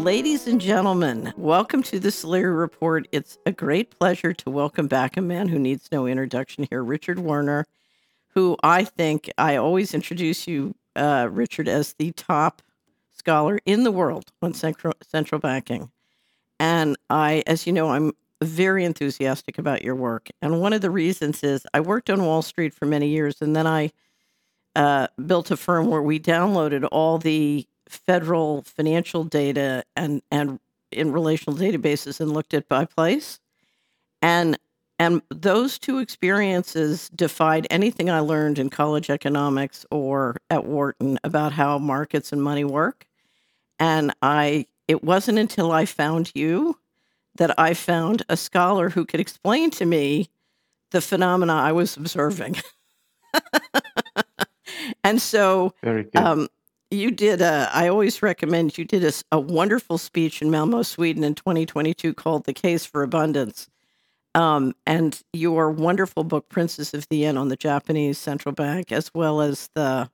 Ladies and gentlemen, welcome to the Solari Report. It's a great pleasure to welcome back a man who needs no introduction here, Richard Werner, who I think I always introduce you, Richard, as the top scholar in the world on central banking. And as you know, I'm very enthusiastic about your work. And one of the reasons is I worked on Wall Street for many years, and then I built a firm where we downloaded all the federal financial data and in relational databases and looked at by place. And those two experiences defied anything I learned in college economics or at Wharton about how markets and money work. And it wasn't until I found you that I found a scholar who could explain to me the phenomena I was observing. And so Very good. you did I always recommend you did a wonderful speech in Malmo, Sweden in 2022 called The Case for Abundance. And your wonderful book, Princes of the Yen, on the Japanese central bank, as well as the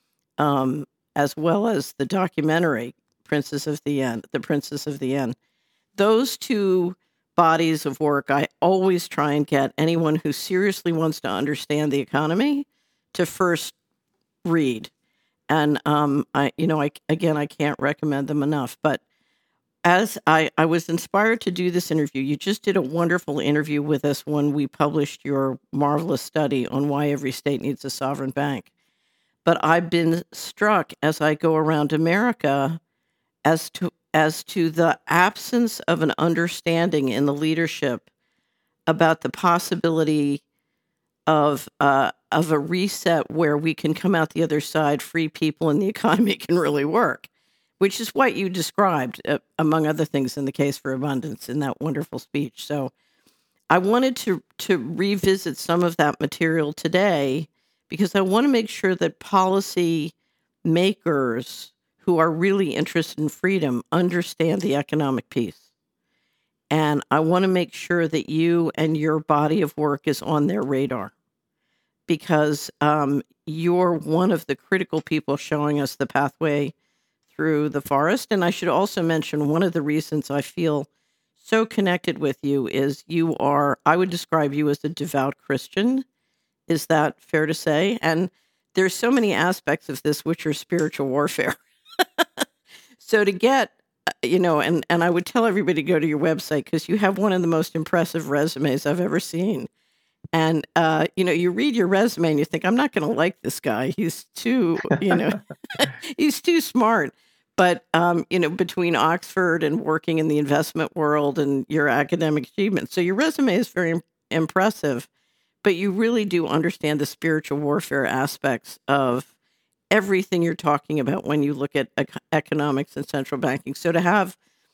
documentary Princes of the Yen, The Princes of the Yen. Those two bodies of work, I always try and get anyone who seriously wants to understand the economy to first read. And I can't recommend them enough. But as I was inspired to do this interview, you just did a wonderful interview with us when we published your marvelous study on why every state needs a sovereign bank. But I've been struck as I go around America as to the absence of an understanding in the leadership about the possibility of a reset where we can come out the other side, free people, and the economy can really work, which is what you described, among other things, in The Case for Abundance in that wonderful speech. So I wanted to revisit some of that material today because I want to make sure that policy makers who are really interested in freedom understand the economic piece. And I want to make sure that you and your body of work is on their radar because you're one of the critical people showing us the pathway through the forest. And I should also mention one of the reasons I feel so connected with you is I would describe you as a devout Christian. Is that fair to say? And there's so many aspects of this which are spiritual warfare. So to get, and I would tell everybody to go to your website because you have one of the most impressive resumes I've ever seen. And, you read your resume and you think, I'm not going to like this guy. He's too, he's too smart. But, between Oxford and working in the investment world and your academic achievements. So your resume is very impressive, but you really do understand the spiritual warfare aspects of everything you're talking about when you look at economics and central banking. So to have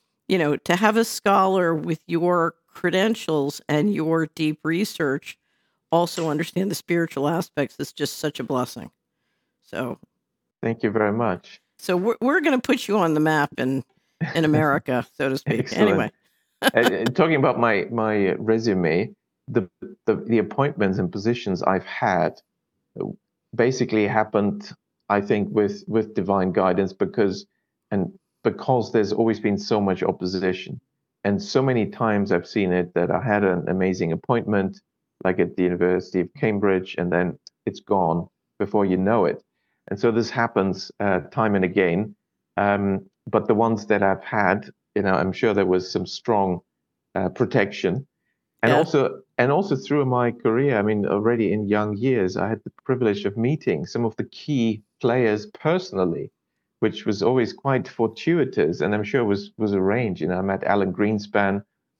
a scholar with your credentials and your deep research also understand the spiritual aspects is just such a blessing. So thank you very much. So we're going to put you on the map in America, so to speak. Excellent. Anyway, talking about my resume, the appointments and positions I've had basically happened, I think, with divine guidance because there's always been so much opposition, and so many times I've seen it that I had an amazing appointment, like at the University of Cambridge, and then it's gone before you know it. And so this happens time and again. But the ones that I've had, I'm sure there was some strong protection. And also through my career, I mean, already in young years, I had the privilege of meeting some of the key players personally, which was always quite fortuitous, and I'm sure was arranged. I met Alan Greenspan.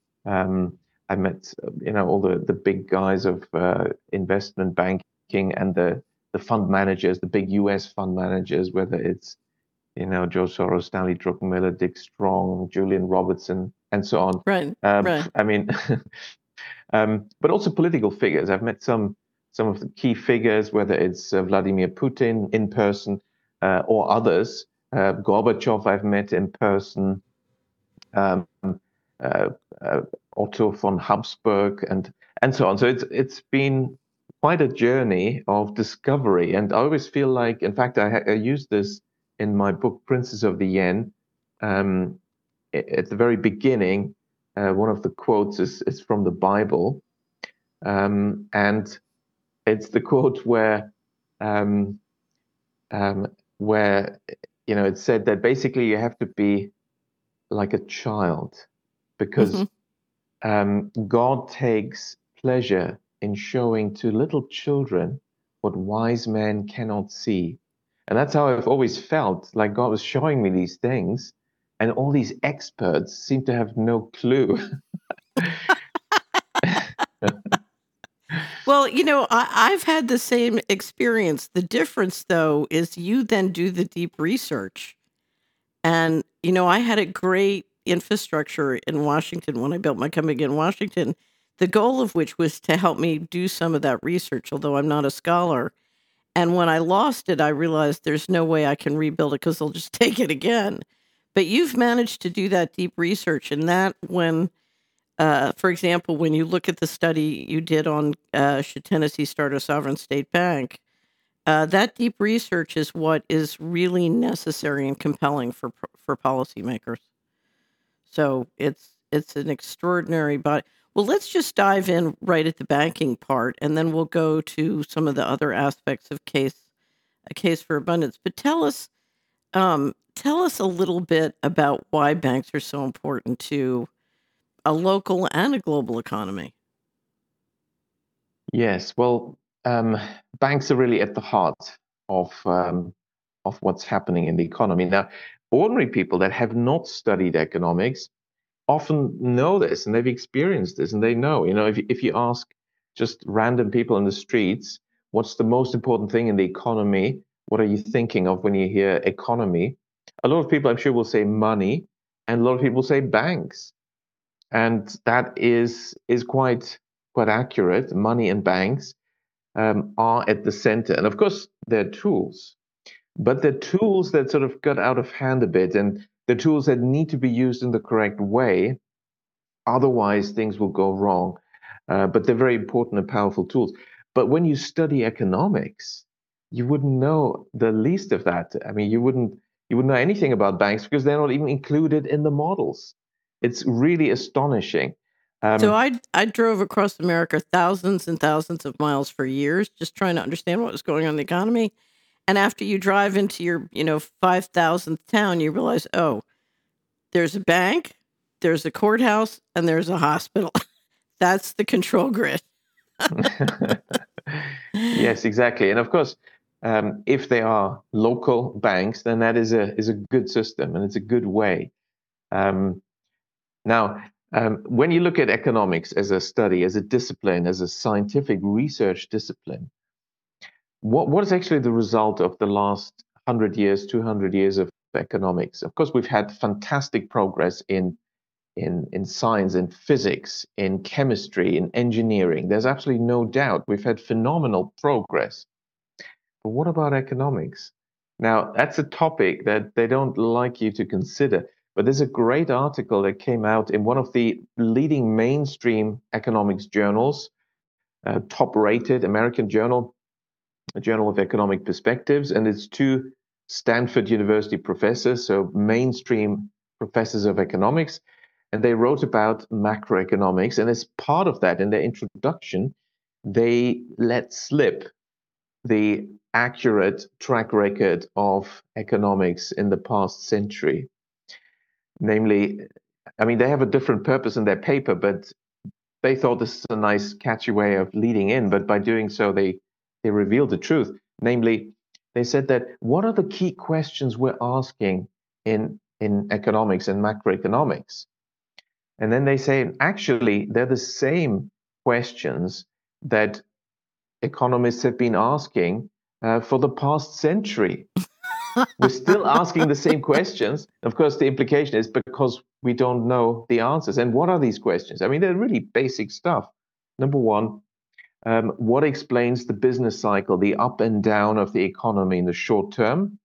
I met all the big guys of investment banking and the fund managers, the big US fund managers, whether it's George Soros, Stanley Druckenmiller, Dick Strong, Julian Robertson, and so on. right. I mean, but also political figures. I've met some of the key figures, whether it's Vladimir Putin in person or others. Gorbachev I've met in person. Otto von Habsburg and so on. So it's been quite a journey of discovery, and I always feel like, in fact, I use this in my book Princes of the Yen. at the very beginning, one of the quotes is from the Bible, and it's the quote um, where it said that basically you have to be like a child because Mhm. God takes pleasure in showing to little children what wise men cannot see. And that's how I've always felt like God was showing me these things, and all these experts seem to have no clue. Well, I've had the same experience. The difference, though, is you then do the deep research. And, I had a great infrastructure in Washington when I built my company in Washington, the goal of which was to help me do some of that research, although I'm not a scholar. And when I lost it, I realized there's no way I can rebuild it because they'll just take it again. But you've managed to do that deep research, and that when for example, when you look at the study you did on should Tennessee start a sovereign state bank, that deep research is what is really necessary and compelling for policymakers. So it's an extraordinary body. Well, let's just dive in right at the banking part, and then we'll go to some of the other aspects of a case for abundance. But tell us a little bit about why banks are so important to a local and a global economy. Yes, well, banks are really at the heart of what's happening in the economy. Now, ordinary people that have not studied economics often know this and they've experienced this and they know, if you ask just random people in the streets, what's the most important thing in the economy? What are you thinking of when you hear economy? A lot of people, I'm sure, will say money, and a lot of people say banks. And that is quite accurate. Money and banks are at the center. And of course, they're tools, but they're tools that sort of got out of hand a bit, and the tools that need to be used in the correct way. Otherwise, things will go wrong. But they're very important and powerful tools. But when you study economics, you wouldn't know the least of that. I mean, you wouldn't know anything about banks because they're not even included in the models. It's really astonishing. So Um, I drove across America thousands and thousands of miles for years just trying to understand what was going on in the economy. And after you drive into your, 5,000th town, you realize, oh, there's a bank, there's a courthouse, and there's a hospital. That's the control grid. yes, exactly. And of course, if they are local banks, then that is a good system and it's a good way. Um, Now, when you look at economics as a study, as a discipline, as a scientific research discipline, what is actually the result of the last 100 years, 200 years of economics? Of course, we've had fantastic progress in science, in physics, in chemistry, in engineering. There's absolutely no doubt we've had phenomenal progress. But what about economics? Now, that's a topic that they don't like you to consider. But there's a great article that came out in one of the leading mainstream economics journals, top rated American journal, a Journal of Economic Perspectives. And it's two Stanford University professors, so mainstream professors of economics. And they wrote about macroeconomics. And as part of that, in their introduction, they let slip the accurate track record of economics in the past century. Namely, I mean, they have a different purpose in their paper, but they thought this is a nice, catchy way of leading in. But by doing so, they revealed the truth. Namely, they said that what are the key questions we're asking in economics and macroeconomics? And then they say, actually, they're the same questions that economists have been asking for the past century. We're still asking the same questions. Of course, the implication is because we don't know the answers. And what are these questions? I mean, they're really basic stuff. Number one, what explains the business cycle, the up and down of the economy in the short term?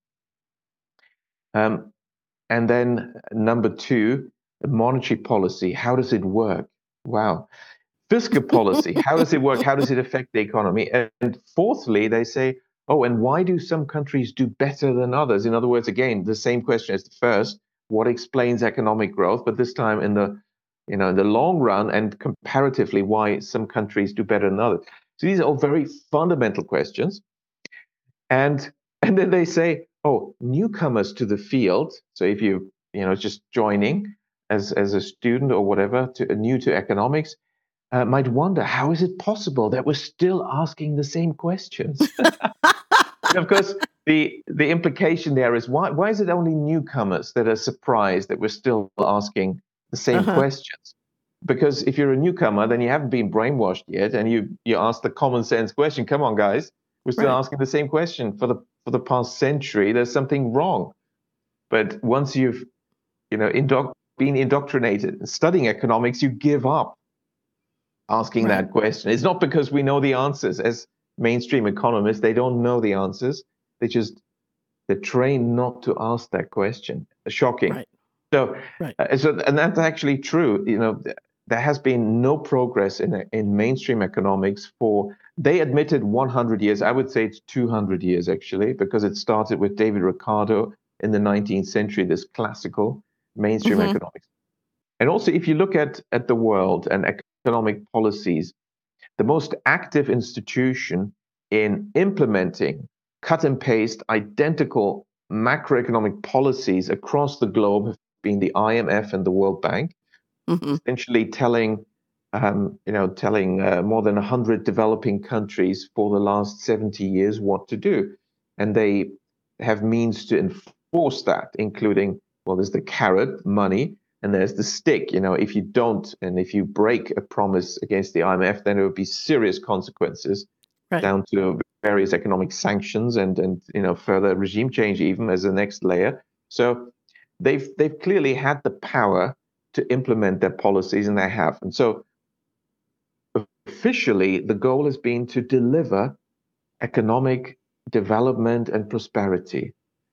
Um, and then number two, monetary policy. How does it work? Wow. Fiscal policy. How does it work? How does it affect the economy? And fourthly, they say, oh, and why do some countries do better than others? In other words, again, the same question as the first. what explains economic growth, but this time in the long run and comparatively why some countries do better than others. So these are all very fundamental questions. And then they say, oh, newcomers to the field. So if just joining as a student or whatever, new to economics, might wonder, how is it possible that we're still asking the same questions? And of course, the implication there is, why is it only newcomers that are surprised that we're still asking the same questions? Because if you're a newcomer, then you haven't been brainwashed yet, and you ask the common sense question. Come on, guys, we're still asking the same question for the past century. There's something wrong. But once you've been indoctrinated studying economics, you give up asking that question. It's not because we know the answers. As mainstream economists, they don't know the answers. They're trained not to ask that question. Shocking. Right. So and that's actually true. There has been no progress in mainstream economics they admitted 100 years. I would say it's 200 years actually, because it started with David Ricardo in the 19th century, this classical mainstream economics. And also, if you look at the world and economic policies, the most active institution in implementing cut and paste identical macroeconomic policies across the globe have been the IMF and the World Bank, essentially telling more than 100 developing countries for the last 70 years what to do. And they have means to enforce that, including, there's the carrot, money, and there's the stick. If you don't, and if you break a promise against the IMF, then there would be serious consequences, down to various economic sanctions and further regime change even as the next layer. So they've clearly had the power to implement their policies, and they have. And so officially, the goal has been to deliver economic development and prosperity.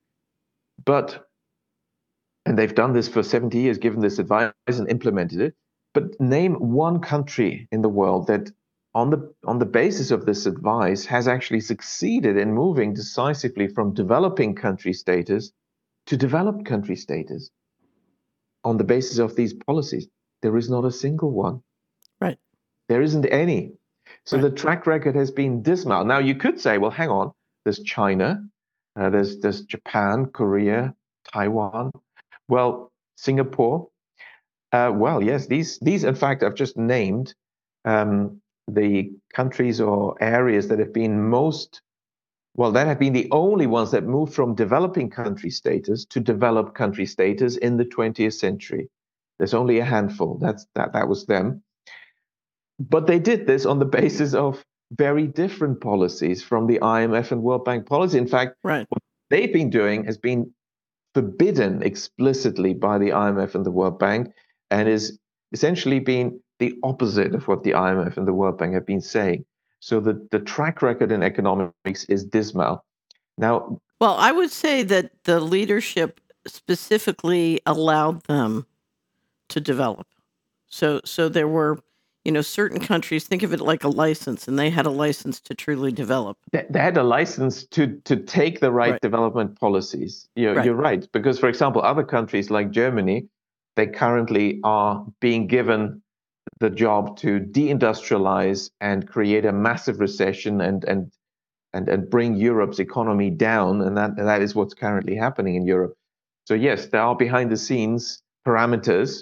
And they've done this for 70 years, given this advice and implemented it. But name one country in the world that, on the basis of this advice, has actually succeeded in moving decisively from developing country status to developed country status on the basis of these policies. There is not a single one. Right. There isn't any. So the track record has been dismal. Now, you could say, well, hang on, there's China, there's Japan, Korea, Taiwan. Well, Singapore. Yes, these in fact, I've just named the countries or areas that have been that have been the only ones that moved from developing country status to developed country status in the 20th century. There's only a handful. That was them. But they did this on the basis of very different policies from the IMF and World Bank policy. In fact, what they've been doing has been forbidden explicitly by the IMF and the World Bank, and is essentially being the opposite of what the IMF and the World Bank have been saying. So the track record in economics is dismal. Now, well, I would say that the leadership specifically allowed them to develop. So there were, certain countries, think of it like a license, and they had a license to truly develop. They had a license to take the right development policies. You're right. Because, for example, other countries like Germany, they currently are being given the job to deindustrialize and create a massive recession and bring Europe's economy down. And that is what's currently happening in Europe. So yes, there are behind the scenes parameters.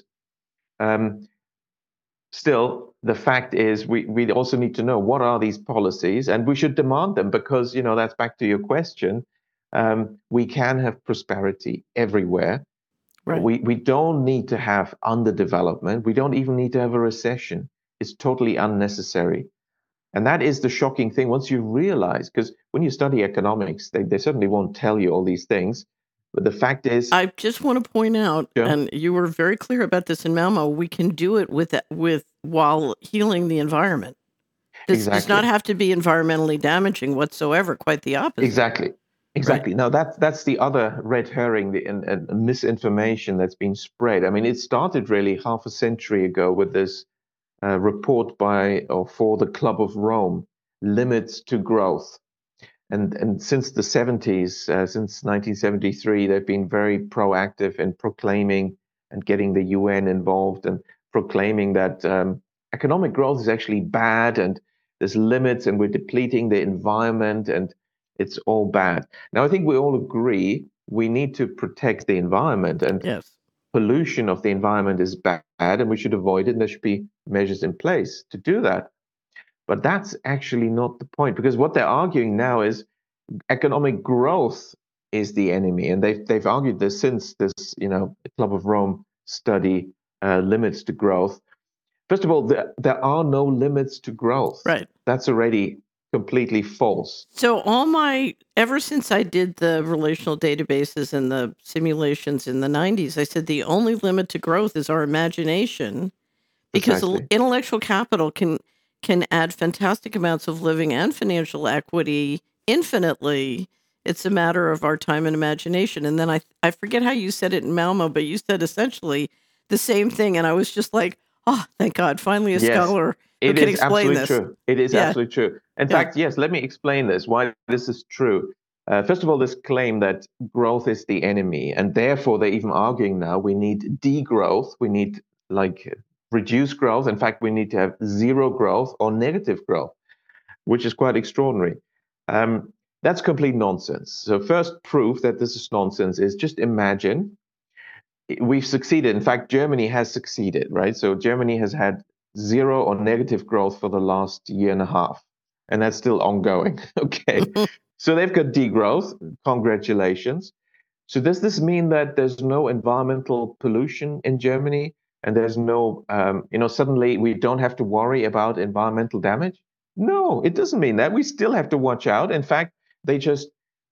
Still, the fact is we also need to know what are these policies, and we should demand them, because that's back to your question. We can have prosperity everywhere. We don't need to have underdevelopment. We don't even need to have a recession. It's totally unnecessary. And that is the shocking thing once you realize, because when you study economics, they certainly won't tell you all these things. But the fact is, I just want to point out, and you were very clear about this in Malmo, we can do it with while healing the environment. This does not have to be environmentally damaging whatsoever. Quite the opposite. Exactly. Now that's the other red herring and misinformation that's been spread. I mean, it started really half a century ago with this report for the Club of Rome, Limits to Growth. and since the 70s, since 1973, they've been very proactive in proclaiming and getting the UN involved and proclaiming that economic growth is actually bad and there's limits and we're depleting the environment and it's all bad. Now, I think we all agree we need to protect the environment, and Yes. pollution of the environment is bad and we should avoid it, and there should be measures in place to do that. But that's actually not the point, because what they're arguing now is economic growth is the enemy, and they've argued this since this Club of Rome study, limits to growth. First of all, there are no limits to growth. Right. That's already completely false. So ever since I did the relational databases and the simulations in the 90s, I said the only limit to growth is our imagination, because Precisely. intellectual capital can add fantastic amounts of living and financial equity infinitely. It's a matter of our time and imagination. And then I forget how you said it in Malmo, but you said essentially the same thing. And I was just like, oh, thank God, finally a Yes, scholar who it can is explain absolutely this. true. It is Yeah. absolutely true. In Yeah. fact, yes, let me explain this, why this is true. First of all, this claim that growth is the enemy, and therefore they're even arguing now we need degrowth, we need reduce growth. In fact, we need to have zero growth or negative growth, which is quite extraordinary. That's complete nonsense. So first proof that this is nonsense is just imagine we've succeeded. In fact, Germany has succeeded, right? So Germany has had zero or negative growth for the last year and a half, and that's still ongoing. Okay. So they've got degrowth. Congratulations. So does this mean that there's no environmental pollution in Germany, and there's no, suddenly we don't have to worry about environmental damage? No, it doesn't mean that. We still have to watch out. In fact, they just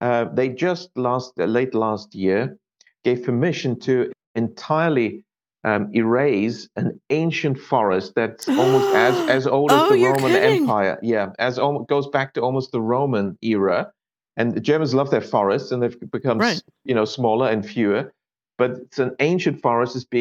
late last year gave permission to entirely erase an ancient forest that's almost as old as Oh, the you're Roman kidding. Empire. Yeah, goes back to almost the Roman era. And the Germans love their forests, and they've become Right. smaller and fewer. But it's an ancient forest is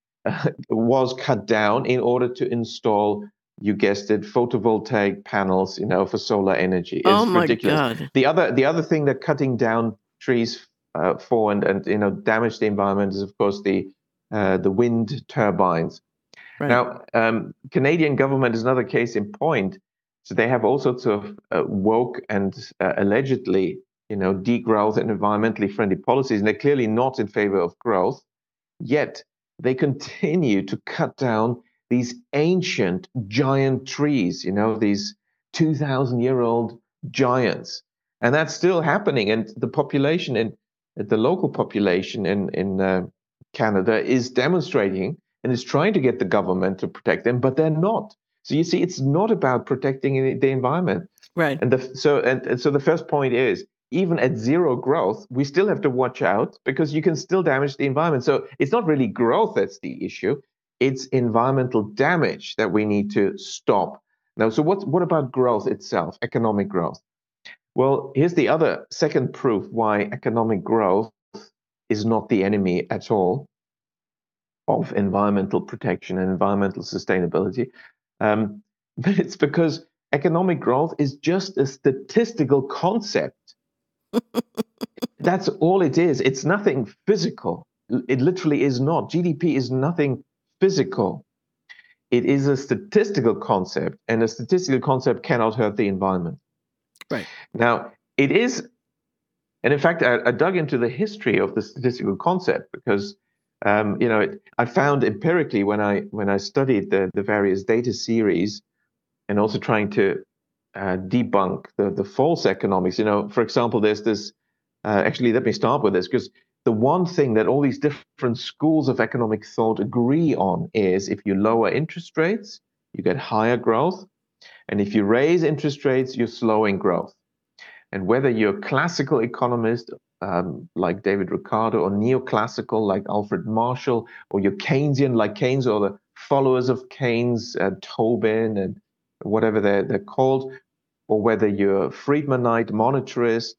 was cut down in order to install, you guessed it, photovoltaic panels, for solar energy. It's Oh my ridiculous. God. The other thing they're cutting down trees for and damage the environment is, of course, the wind turbines. Right. Now, Canadian government is another case in point. So they have all sorts of woke and allegedly, degrowth and environmentally friendly policies, and they're clearly not in favor of growth. Yet they continue to cut down these ancient giant trees, these 2,000-year-old giants, and that's still happening. And the population the local population in Canada is demonstrating and is trying to get the government to protect them, but they're not. So you see, it's not about protecting the environment. Right. And so the first point is, even at zero growth, we still have to watch out because you can still damage the environment. So it's not really growth that's the issue. It's environmental damage that we need to stop. Now, so what about growth itself, economic growth? Well, here's the other second proof why economic growth is not the enemy at all of environmental protection and environmental sustainability. But it's because economic growth is just a statistical concept. That's all it is. It's nothing physical. It literally is not. GDP is nothing physical. It is a statistical concept, and a statistical concept cannot hurt the environment. Right. Now, it is, and in fact, I dug into the history of the statistical concept because, I found empirically when I studied the various data series and also trying to debunk the false economics. For example, there's this. Actually, let me start with this, because the one thing that all these different schools of economic thought agree on is if you lower interest rates, you get higher growth, and if you raise interest rates, you're slowing growth. And whether you're a classical economist like David Ricardo, or neoclassical like Alfred Marshall, or you're Keynesian like Keynes, or the followers of Keynes, Tobin, and whatever they're called, or whether you're a Friedmanite monetarist,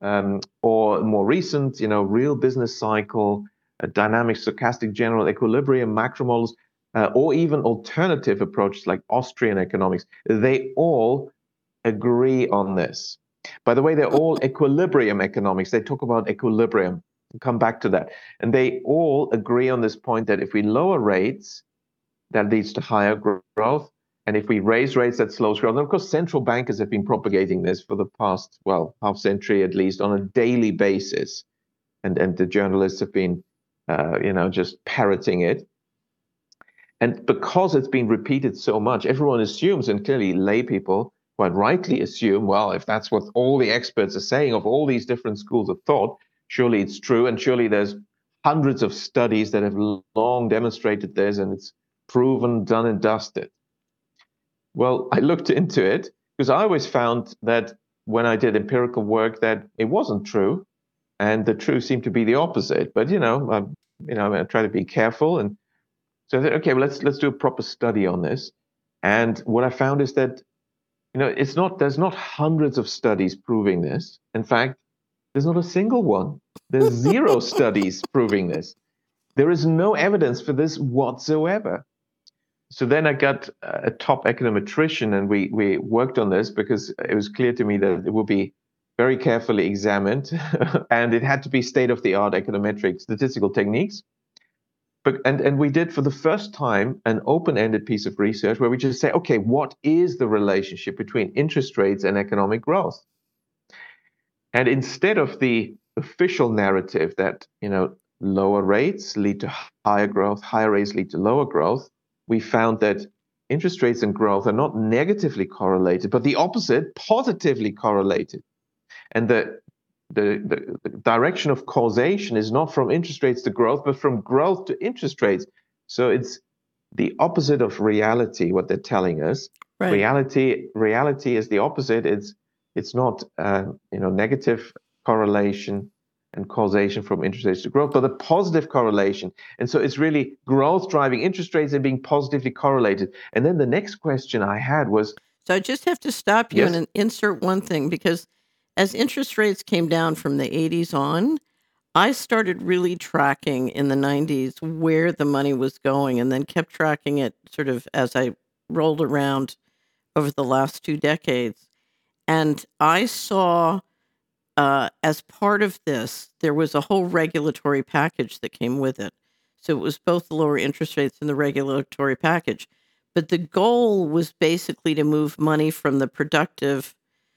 or more recent, real business cycle, dynamic stochastic general equilibrium macromodels, or even alternative approaches like Austrian economics, they all agree on this. By the way, they're all equilibrium economics. They talk about equilibrium. We'll come back to that. And they all agree on this point that if we lower rates, that leads to higher growth. And if we raise rates, that slows growth. And of course, central bankers have been propagating this for the past, well, half century at least, on a daily basis. And the journalists have been, just parroting it. And because it's been repeated so much, everyone assumes, and clearly lay people quite rightly assume, well, if that's what all the experts are saying of all these different schools of thought, surely it's true. And surely there's hundreds of studies that have long demonstrated this, and it's proven, done and dusted. Well, I looked into it because I always found that when I did empirical work that it wasn't true, and the truth seemed to be the opposite. But I try to be careful, and so I said, okay, well, let's do a proper study on this. And what I found is that there's not hundreds of studies proving this. In fact, there's not a single one. There's zero studies proving this. There is no evidence for this whatsoever. So then I got a top econometrician, and we worked on this because it was clear to me that it would be very carefully examined, and it had to be state-of-the-art econometric statistical techniques. And we did for the first time an open-ended piece of research where we just say, okay, what is the relationship between interest rates and economic growth? And instead of the official narrative that lower rates lead to higher growth, higher rates lead to lower growth, we found that interest rates and growth are not negatively correlated, but the opposite, positively correlated. And the direction of causation is not from interest rates to growth, but from growth to interest rates. So it's the opposite of reality, what they're telling us. Right. Reality is the opposite. It's not negative correlation and causation from interest rates to growth, but a positive correlation. And so it's really growth driving interest rates and being positively correlated. And then the next question I had was... So I just have to stop you and insert one thing, because as interest rates came down from the 80s on, I started really tracking in the 90s where the money was going, and then kept tracking it sort of as I rolled around over the last 2 decades. And I saw, as part of this, there was a whole regulatory package that came with it. So it was both the lower interest rates and the regulatory package. But the goal was basically to move money from the productive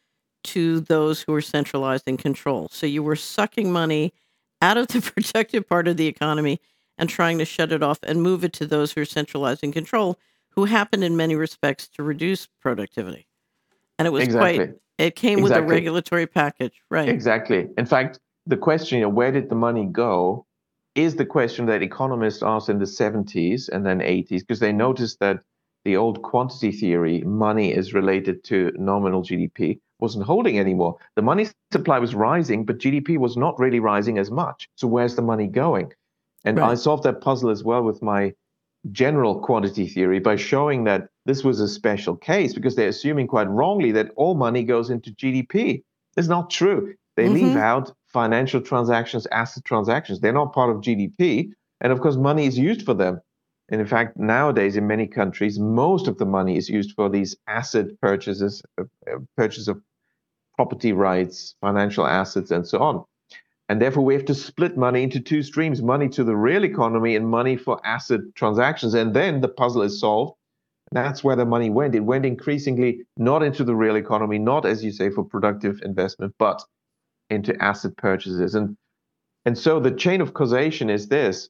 to those who are centralized in control. So you were sucking money out of the productive part of the economy and trying to shut it off and move it to those who are centralized in control, who happen in many respects to reduce productivity. And it was it came with a regulatory package, right? Exactly. In fact, the question, where did the money go, is the question that economists asked in the 70s and then 80s, because they noticed that the old quantity theory, money is related to nominal GDP, wasn't holding anymore. The money supply was rising, but GDP was not really rising as much. So where's the money going? And I solved that puzzle as well with my general quantity theory by showing that this was a special case, because they're assuming quite wrongly that all money goes into GDP. It's not true. They leave out financial transactions, asset transactions. They're not part of GDP. And of course, money is used for them. And in fact, nowadays in many countries, most of the money is used for these asset purchases, purchase of property rights, financial assets, and so on. And therefore, we have to split money into 2 streams, money to the real economy and money for asset transactions. And then the puzzle is solved. That's where the money went. It went increasingly not into the real economy, not, as you say, for productive investment, but into asset purchases. And so the chain of causation is this.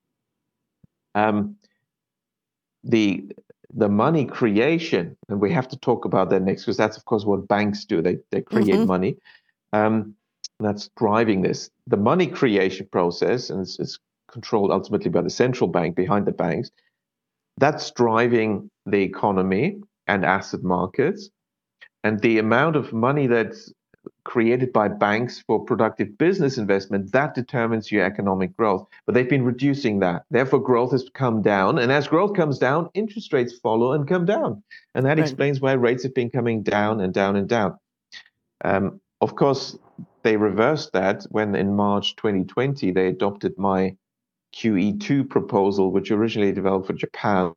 The money creation, and we have to talk about that next, because that's, of course, what banks do. They create money. That's driving this. The money creation process, and it's controlled ultimately by the central bank behind the banks, that's driving the economy and asset markets. And the amount of money that's created by banks for productive business investment, that determines your economic growth. But they've been reducing that. Therefore, growth has come down. And as growth comes down, interest rates follow and come down. And that explains why rates have been coming down and down and down. Of course, they reversed that when in March 2020, they adopted my QE2 proposal, which originally developed for Japan,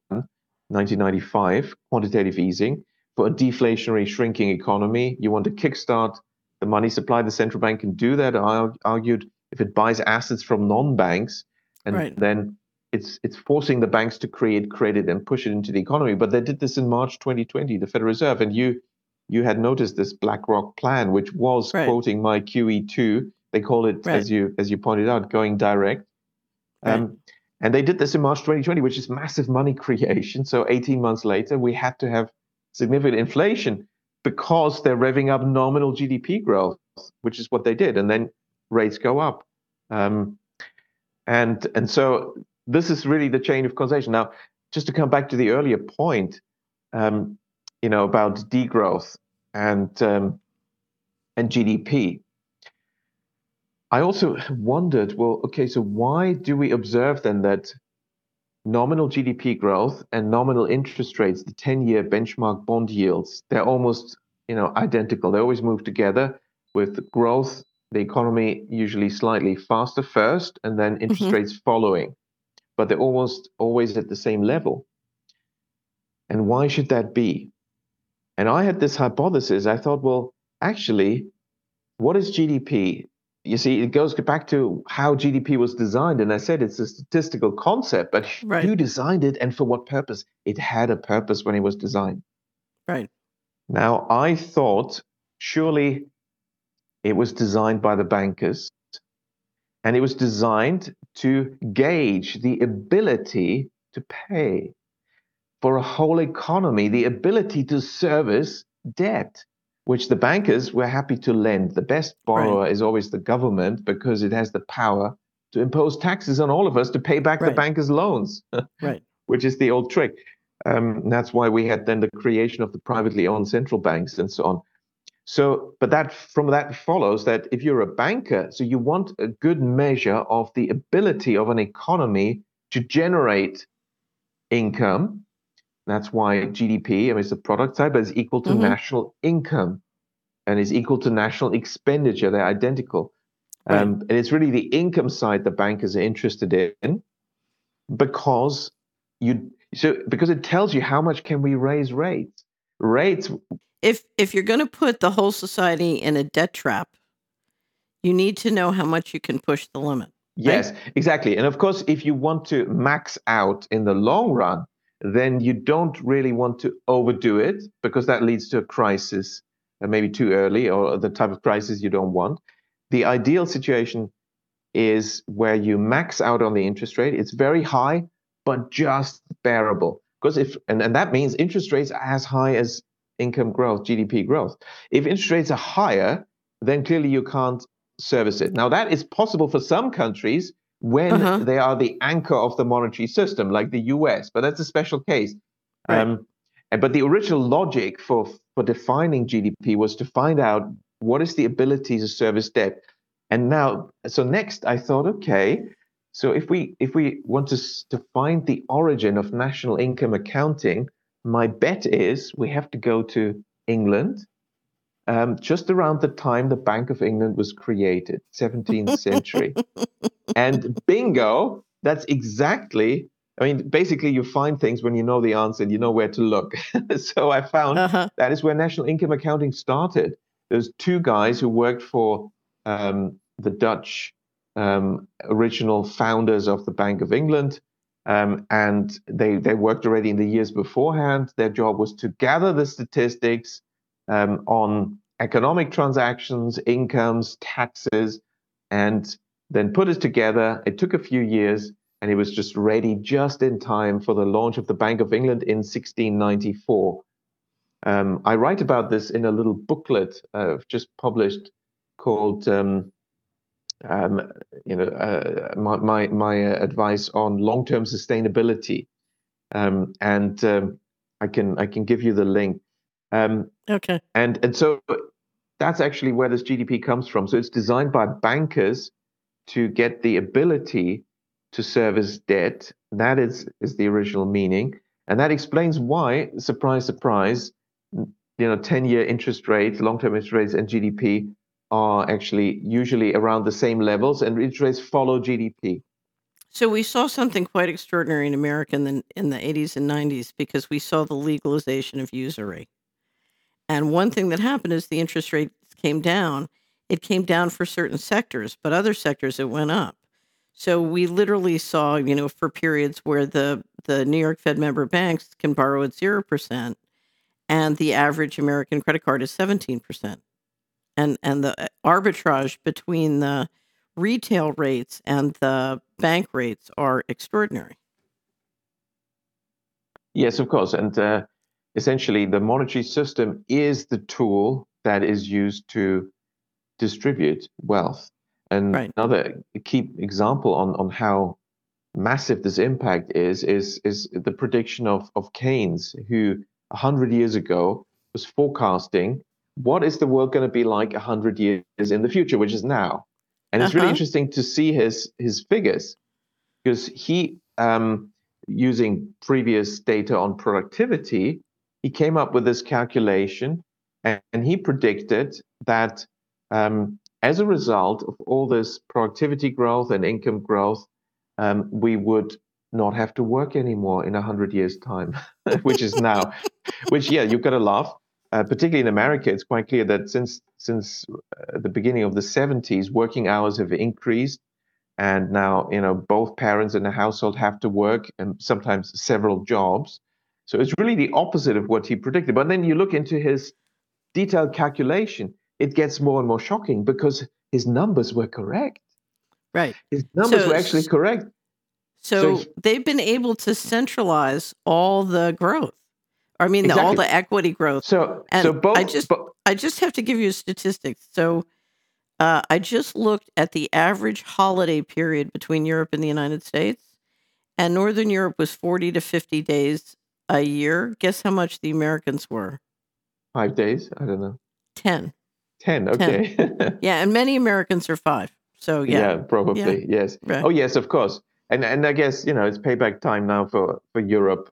1995, quantitative easing. For a deflationary shrinking economy, you want to kickstart the money supply. The central bank can do that. I argued if it buys assets from non-banks, and Right. then it's forcing the banks to create credit and push it into the economy. But they did this in March 2020, the Federal Reserve, and you had noticed this BlackRock plan, which was Right. quoting my QE2. They call it, Right. as you pointed out, going direct. Right. And they did this in March 2020, which is massive money creation. So 18 months later, we had to have significant inflation because they're revving up nominal GDP growth, which is what they did, and then rates go up. And so this is really the chain of causation. Now, just to come back to the earlier point, about degrowth and GDP. I also wondered, well, okay, so why do we observe then that nominal GDP growth and nominal interest rates, the 10-year benchmark bond yields, they're almost, identical. They always move together with growth, the economy usually slightly faster first, and then interest Mm-hmm. rates following, but they're almost always at the same level. And why should that be? And I had this hypothesis. I thought, well, actually, what is GDP? You see, it goes back to how GDP was designed. And I said it's a statistical concept, but Right. who designed it and for what purpose? It had a purpose when it was designed. Right. Now, I thought surely it was designed by the bankers and it was designed to gauge the ability to pay for a whole economy, the ability to service debt, which the bankers were happy to lend. The best borrower is always the government because it has the power to impose taxes on all of us to pay back the Right. bankers' loans, Right. which is the old trick. That's why we had then the creation of the privately owned central banks and so on. So, but from that follows that if you're a banker, so you want a good measure of the ability of an economy to generate income. That's why GDP, I mean, it's the product side, but it's equal to Mm-hmm. national income and is equal to national expenditure. They're identical. Right. And it's really the income side the bankers are interested in because because it tells you how much can we raise rates. Rates. If you're going to put the whole society in a debt trap, you need to know how much you can push the limit. Yes, right? exactly. And of course, if you want to max out in the long run, then you don't really want to overdo it because that leads to a crisis, maybe too early, or the type of crisis you don't want. The ideal situation is where you max out on the interest rate. It's very high, but just bearable. Because and that means interest rates are as high as income growth, GDP growth. If interest rates are higher, then clearly you can't service it. Now, that is possible for some countries when Uh-huh. they are the anchor of the monetary system, like the US, but that's a special case. Right. But the original logic for defining GDP was to find out what is the ability to service debt. And now, so next I thought, okay, so if we want to find the origin of national income accounting, my bet is we have to go to England, just around the time the Bank of England was created, 17th century. And bingo, that's exactly, I mean, basically you find things when you know the answer and you know where to look. So I found Uh-huh. that is where national income accounting started. There's two guys who worked for the Dutch original founders of the Bank of England. And they worked already in the years beforehand. Their job was to gather the statistics on economic transactions, incomes, taxes, and then put it together. It took a few years, and it was just ready just in time for the launch of the Bank of England in 1694. I write about this in a little booklet just published called my advice on long-term sustainability, and I can give you the link. Okay. And so that's actually where this GDP comes from. So it's designed by bankers to get the ability to service debt. That is the original meaning, and that explains why, surprise, surprise, 10-year interest rates, long-term interest rates, and GDP are actually usually around the same levels, and interest rates follow GDP. So we saw something quite extraordinary in America in the 80s and 90s because we saw the legalization of usury. And one thing that happened is the interest rates came down, it came down for certain sectors, but other sectors it went up. So we literally saw, for periods where the New York Fed member banks can borrow at 0%, and the average American credit card is 17%. And the arbitrage between the retail rates and the bank rates are extraordinary. Yes, of course. And essentially, the monetary system is the tool that is used to distribute wealth. And Right. another key example on how massive this impact is the prediction of Keynes, who 100 years ago was forecasting what is the world going to be like 100 years in the future, which is now. And it's really Uh-huh. interesting to see his figures, because he, using previous data on productivity, he came up with this calculation, and he predicted that as a result of all this productivity growth and income growth, we would not have to work anymore in 100 years' time, which is now. Which, yeah, you've got to laugh. Particularly in America, it's quite clear that since the beginning of the 70s, working hours have increased, and now both parents in the household have to work, and sometimes several jobs. So it's really the opposite of what he predicted. But then you look into his detailed calculation, it gets more and more shocking because his numbers were correct. Right. His numbers were So actually correct. so they've been able to centralize all the growth. I mean, all Exactly. the equity growth. So And both. I just have to give you statistics. So I just looked at the average holiday period between Europe and the United States, and Northern Europe was 40 to 50 days a year. Guess how much the Americans were? 5 days? I don't know. 10. 10. 10. Okay. Yeah, and many Americans are 5. So yeah. Yeah, probably. Yeah. Yes. Right. Oh, yes, of course. And I guess it's payback time now for Europe.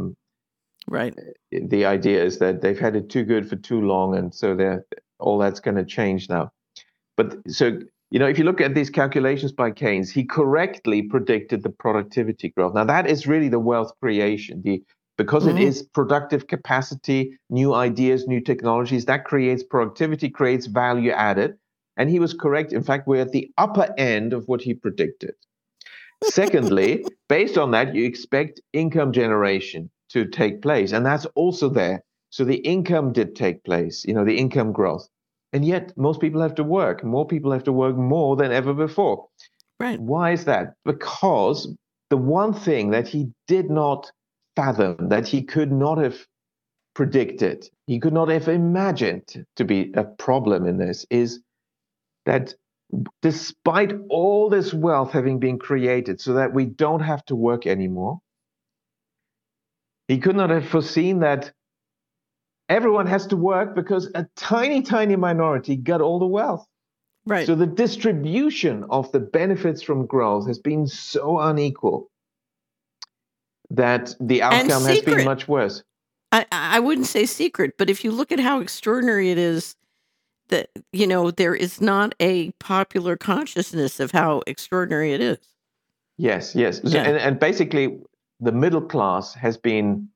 Right. The idea is that they've had it too good for too long, and so all that's going to change now. But so if you look at these calculations by Keynes, he correctly predicted the productivity growth. Now that is really the wealth creation. Because it is productive capacity, new ideas, new technologies, that creates productivity, creates value added. And he was correct. In fact, we're at the upper end of what he predicted. Secondly, based on that, you expect income generation to take place. And that's also there. So the income did take place, the income growth. And yet most people have to work. More people have to work more than ever before. Right. Why is that? Because the one thing that he did not fathom, that he could not have predicted, he could not have imagined to be a problem in this, is that despite all this wealth having been created so that we don't have to work anymore, he could not have foreseen that everyone has to work because a tiny, tiny minority got all the wealth. Right. So the distribution of the benefits from growth has been so unequal that the outcome has been much worse. I wouldn't say secret, but if you look at how extraordinary it is that, there is not a popular consciousness of how extraordinary it is. Yes, yes. Yeah. And basically, the middle class has been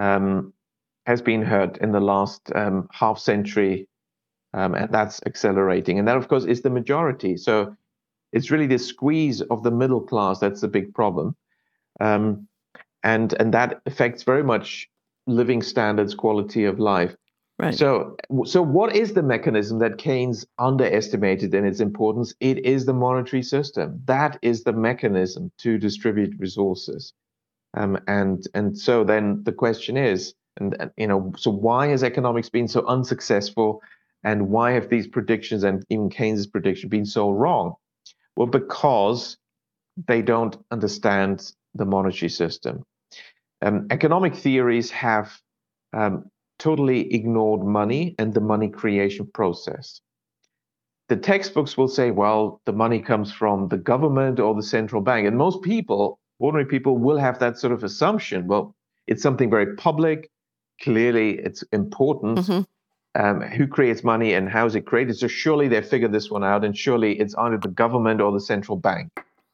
hurt in the last half century, and that's accelerating. And that, of course, is the majority. So it's really the squeeze of the middle class that's the big problem, and that affects very much living standards, quality of life. Right. So what is the mechanism that Keynes underestimated in its importance? It is the monetary system. That is the mechanism to distribute resources. And so then the question is, so why has economics been so unsuccessful, and why have these predictions and even Keynes's prediction been so wrong? Well, because they don't understand the monetary system. Economic theories have totally ignored money and the money creation process. The textbooks will say, well, the money comes from the government or the central bank. And most people, ordinary people, will have that sort of assumption. Well, it's something very public. Clearly, it's important. Who creates money and how is it created? So surely they figured this one out, and surely it's either the government or the central bank.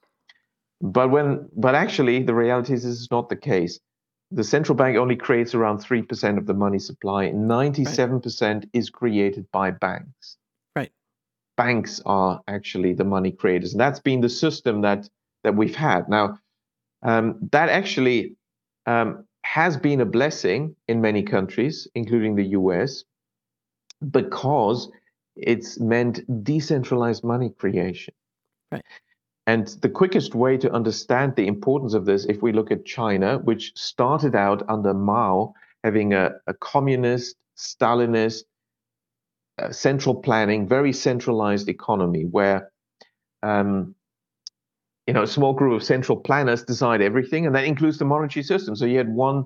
But actually, the reality is this is not the case. The central bank only creates around 3% of the money supply. 97% is created by banks. banks are actually the money creators. And that's been the system that we've had. Now, that actually has been a blessing in many countries, including the US, because it's meant decentralized money creation. Right. And the quickest way to understand the importance of this, if we look at China, which started out under Mao, having a communist, Stalinist, central planning, very centralized economy, where a small group of central planners decide everything, and that includes the monetary system. So you had one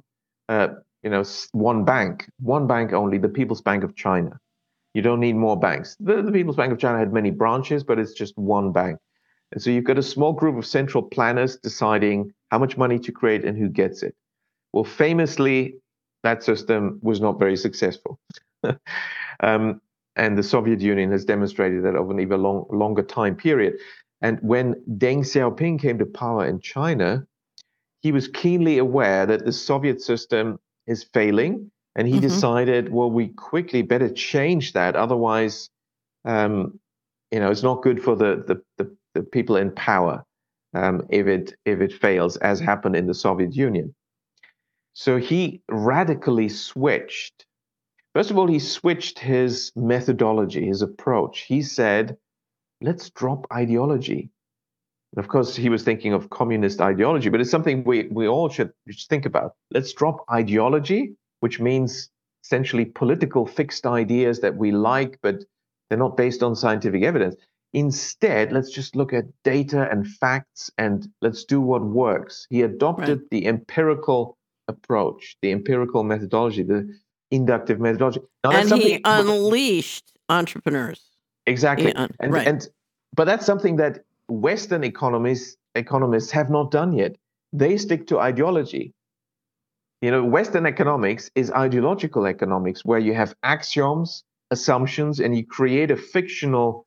bank, only, the People's Bank of China. You don't need more banks. The People's Bank of China had many branches, but it's just one bank. And so you've got a small group of central planners deciding how much money to create and who gets it. Well, famously, that system was not very successful. And the Soviet Union has demonstrated that over an even longer time period. And when Deng Xiaoping came to power in China, he was keenly aware that the Soviet system is failing. And he decided, well, we quickly better change that. Otherwise, it's not good for the people in power if it fails, as happened in the Soviet Union. So he radically switched. First of all, he switched his methodology, his approach. He said, let's drop ideology. And of course, he was thinking of communist ideology, but it's something we all should think about. Let's drop ideology, which means essentially political fixed ideas that we like, but they're not based on scientific evidence. Instead, let's just look at data and facts, and let's do what works. He adopted the empirical approach, the empirical methodology, the inductive methodology. Now, and he unleashed entrepreneurs. Exactly. But that's something that Western economists have not done yet. They stick to ideology. Western economics is ideological economics, where you have axioms, assumptions, and you create a fictional,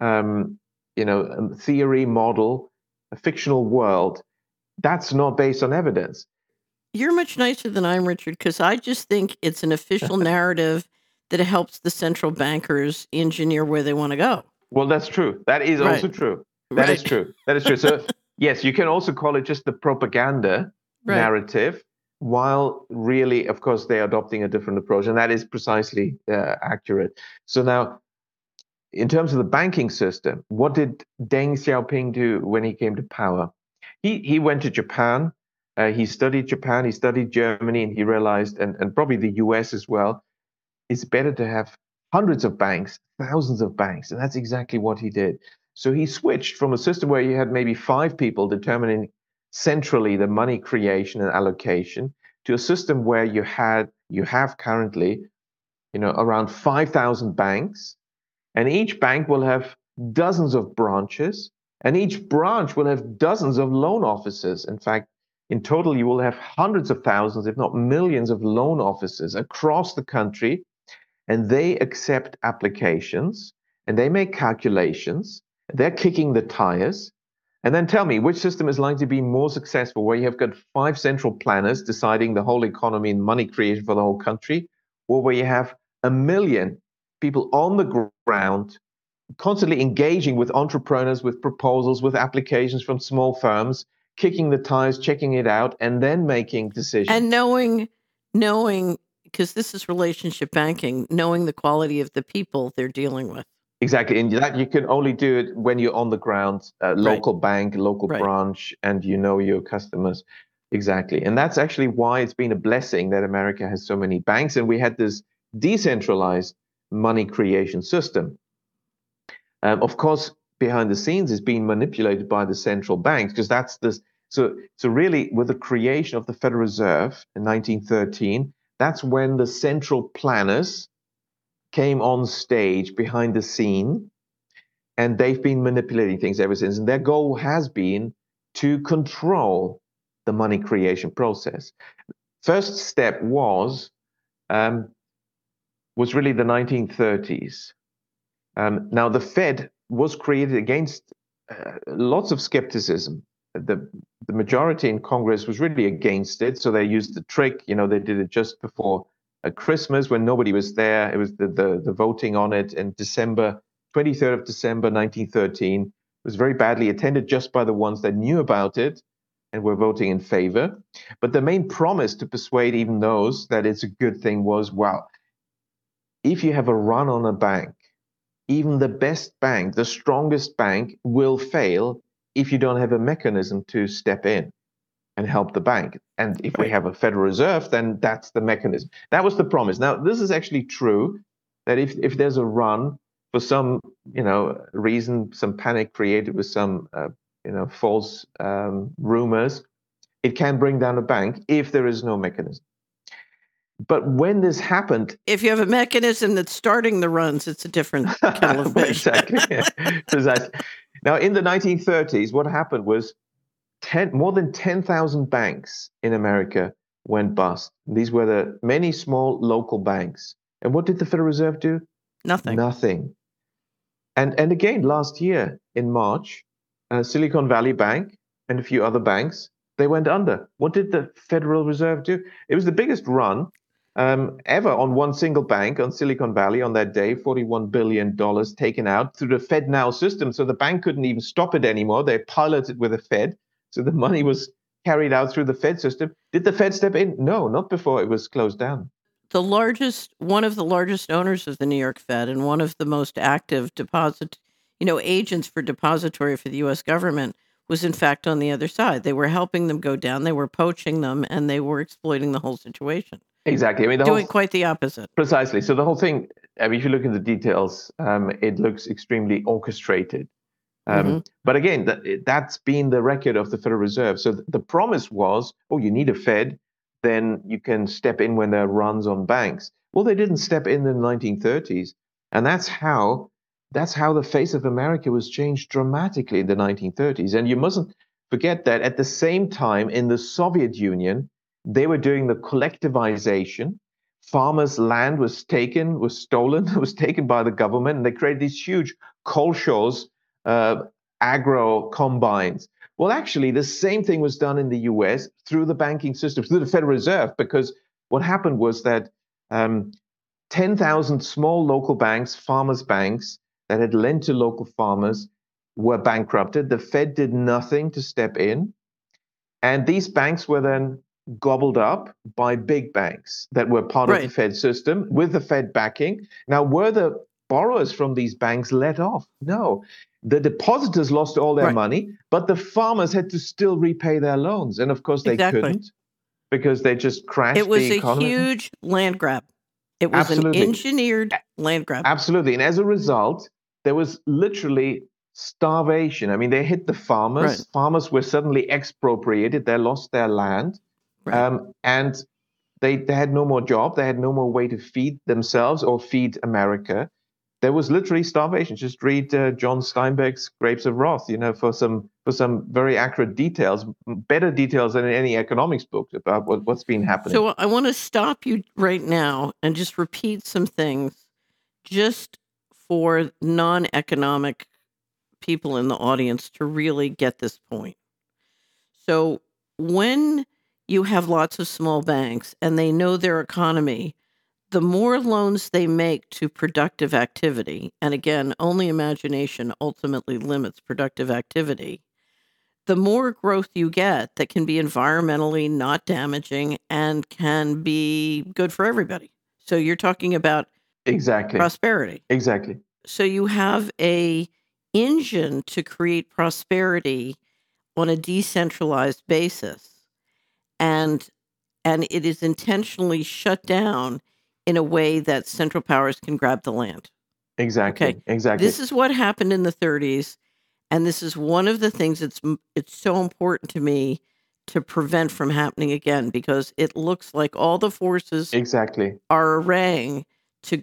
theory, model, a fictional world. That's not based on evidence. You're much nicer than I am, Richard, because I just think it's an official narrative that helps the central bankers engineer where they want to go. Well, that's true. That is also true. That is true. That is true. So, yes, you can also call it just the propaganda narrative, while really, of course, they're adopting a different approach. And that is precisely accurate. So now, in terms of the banking system, what did Deng Xiaoping do when he came to power? He went to Japan. He studied Japan, he studied Germany, and he realized, and probably the US as well, it's better to have hundreds of banks, thousands of banks. And that's exactly what he did. So he switched from a system where you had maybe 5 people determining centrally the money creation and allocation to a system where you have currently, around 5,000 banks, and each bank will have dozens of branches, and each branch will have dozens of loan officers. In fact, in total, you will have hundreds of thousands, if not millions, of loan officers across the country, and they accept applications, and they make calculations. They're kicking the tires. And then tell me, which system is likely to be more successful, where you have got 5 central planners deciding the whole economy and money creation for the whole country, or where you have 1 million people on the ground constantly engaging with entrepreneurs, with proposals, with applications from small firms, kicking the tires, checking it out, and then making decisions. And knowing, because this is relationship banking, knowing the quality of the people they're dealing with. Exactly. And that you can only do it when you're on the ground, local bank, local branch, and you know your customers. Exactly. And that's actually why it's been a blessing that America has so many banks. And we had this decentralized money creation system. Of course, behind the scenes is being manipulated by the central banks, because that's this. So really, with the creation of the Federal Reserve in 1913, that's when the central planners came on stage behind the scene, and they've been manipulating things ever since. And their goal has been to control the money creation process. First step was really the 1930s. Now, the Fed was created against lots of skepticism. The majority in Congress was really against it, so they used the trick. They did it just before Christmas when nobody was there. It was the voting on it in December 23rd of December, 1913. It was very badly attended just by the ones that knew about it and were voting in favor. But the main promise to persuade even those that it's a good thing was, well, if you have a run on a bank, even the best bank, the strongest bank will fail if you don't have a mechanism to step in and help the bank. And if we have a Federal Reserve, then that's the mechanism. That was the promise. Now, this is actually true that if there's a run for some, reason, some panic created with some, false rumors, it can bring down a bank if there is no mechanism. But when this happened, if you have a mechanism that's starting the runs, it's a different kettle of fish. Exactly. Precisely. Now, in the 1930s, what happened was more than 10,000 banks in America went bust. These were the many small local banks. And what did the Federal Reserve do? Nothing. Nothing. And again, last year in March, Silicon Valley Bank and a few other banks, they went under. What did the Federal Reserve do? It was the biggest run ever on one single bank on Silicon Valley on that day, $41 billion taken out through the FedNow system. So the bank couldn't even stop it anymore. They piloted with the Fed. So the money was carried out through the Fed system. Did the Fed step in? No, not before it was closed down. One of the largest owners of the New York Fed and one of the most active agents for depository for the U.S. government was in fact on the other side. They were helping them go down. They were poaching them and they were exploiting the whole situation. Exactly. I mean, doing quite the opposite. Precisely. So the whole thing, if you look in the details, it looks extremely orchestrated. But again, that's been the record of the Federal Reserve. So the promise was, you need a Fed, then you can step in when there are runs on banks. Well, they didn't step in the 1930s. And that's how the face of America was changed dramatically in the 1930s. And you mustn't forget that at the same time in the Soviet Union, they were doing the collectivization. Farmers' land was stolen, was taken by the government, and they created these huge Kolchos, agro combines. Well, actually, the same thing was done in the US through the banking system, through the Federal Reserve, because what happened was that 10,000 small local banks, farmers' banks, that had lent to local farmers were bankrupted. The Fed did nothing to step in. And these banks were then gobbled up by big banks that were part of the Fed system with the Fed backing. Now, were the borrowers from these banks let off? No. The depositors lost all their money, but the farmers had to still repay their loans. And of course, they couldn't because they just crashed the economy. It was a huge land grab. It was an engineered land grab. Absolutely. And as a result, there was literally starvation. I mean, they hit the farmers. Right. Farmers were suddenly expropriated. They lost their land. Right. And they had no more job. They had no more way to feed themselves or feed America. There was literally starvation. Just read John Steinbeck's Grapes of Wrath, for some very accurate details, better details than in any economics book about what's been happening. So I want to stop you right now and just repeat some things just for non-economic people in the audience to really get this point. So when you have lots of small banks and they know their economy, the more loans they make to productive activity, and again, only imagination ultimately limits productive activity, the more growth you get that can be environmentally not damaging and can be good for everybody. So you're talking about prosperity. Exactly. So you have a engine to create prosperity on a decentralized basis. And it is intentionally shut down in a way that central powers can grab the land. Exactly. Okay. Exactly. This is what happened in the 30s, and this is one of the things it's so important to me to prevent from happening again, because it looks like all the forces are arraying to,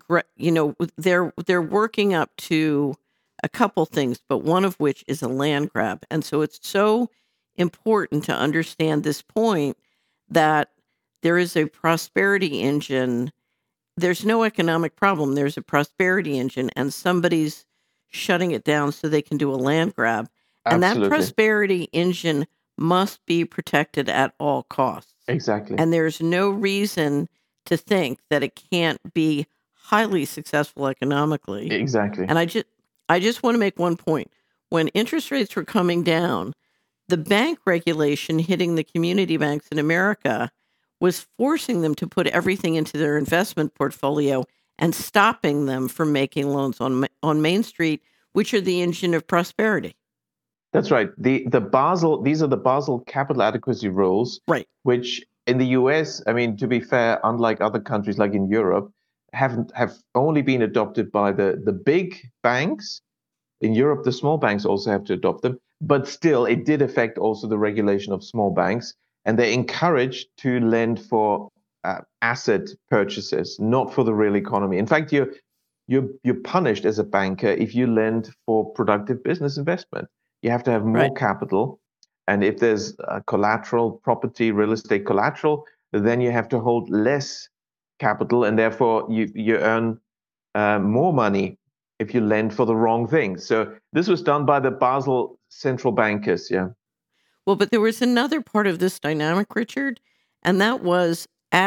they're working up to a couple things, but one of which is a land grab. And so it's so important to understand this point that there is a prosperity engine. There's no economic problem. There's a prosperity engine, and somebody's shutting it down so they can do a land grab. And that prosperity engine must be protected at all costs. Exactly. And there's no reason to think that it can't be highly successful economically. Exactly. And I just want to make one point. When interest rates were coming down, the bank regulation hitting the community banks in America was forcing them to put everything into their investment portfolio and stopping them from making loans on Main Street, which are the engine of prosperity. That's right. These are the Basel capital adequacy rules, Right. which in the US, I mean, to be fair, unlike other countries like in Europe, have only been adopted by the big banks. In Europe, the small banks also have to adopt them, but still, it did affect also the regulation of small banks, and they're encouraged to lend for asset purchases, not for the real economy. In fact, you're punished as a banker if you lend for productive business investment. You have to have more Right. capital, and if there's collateral, property, real estate collateral, then you have to hold less capital, and therefore you earn more money if you lend for the wrong things. So this was done by the Basel central bankers. Yeah. Well, but there was another part of this dynamic, Richard, and that was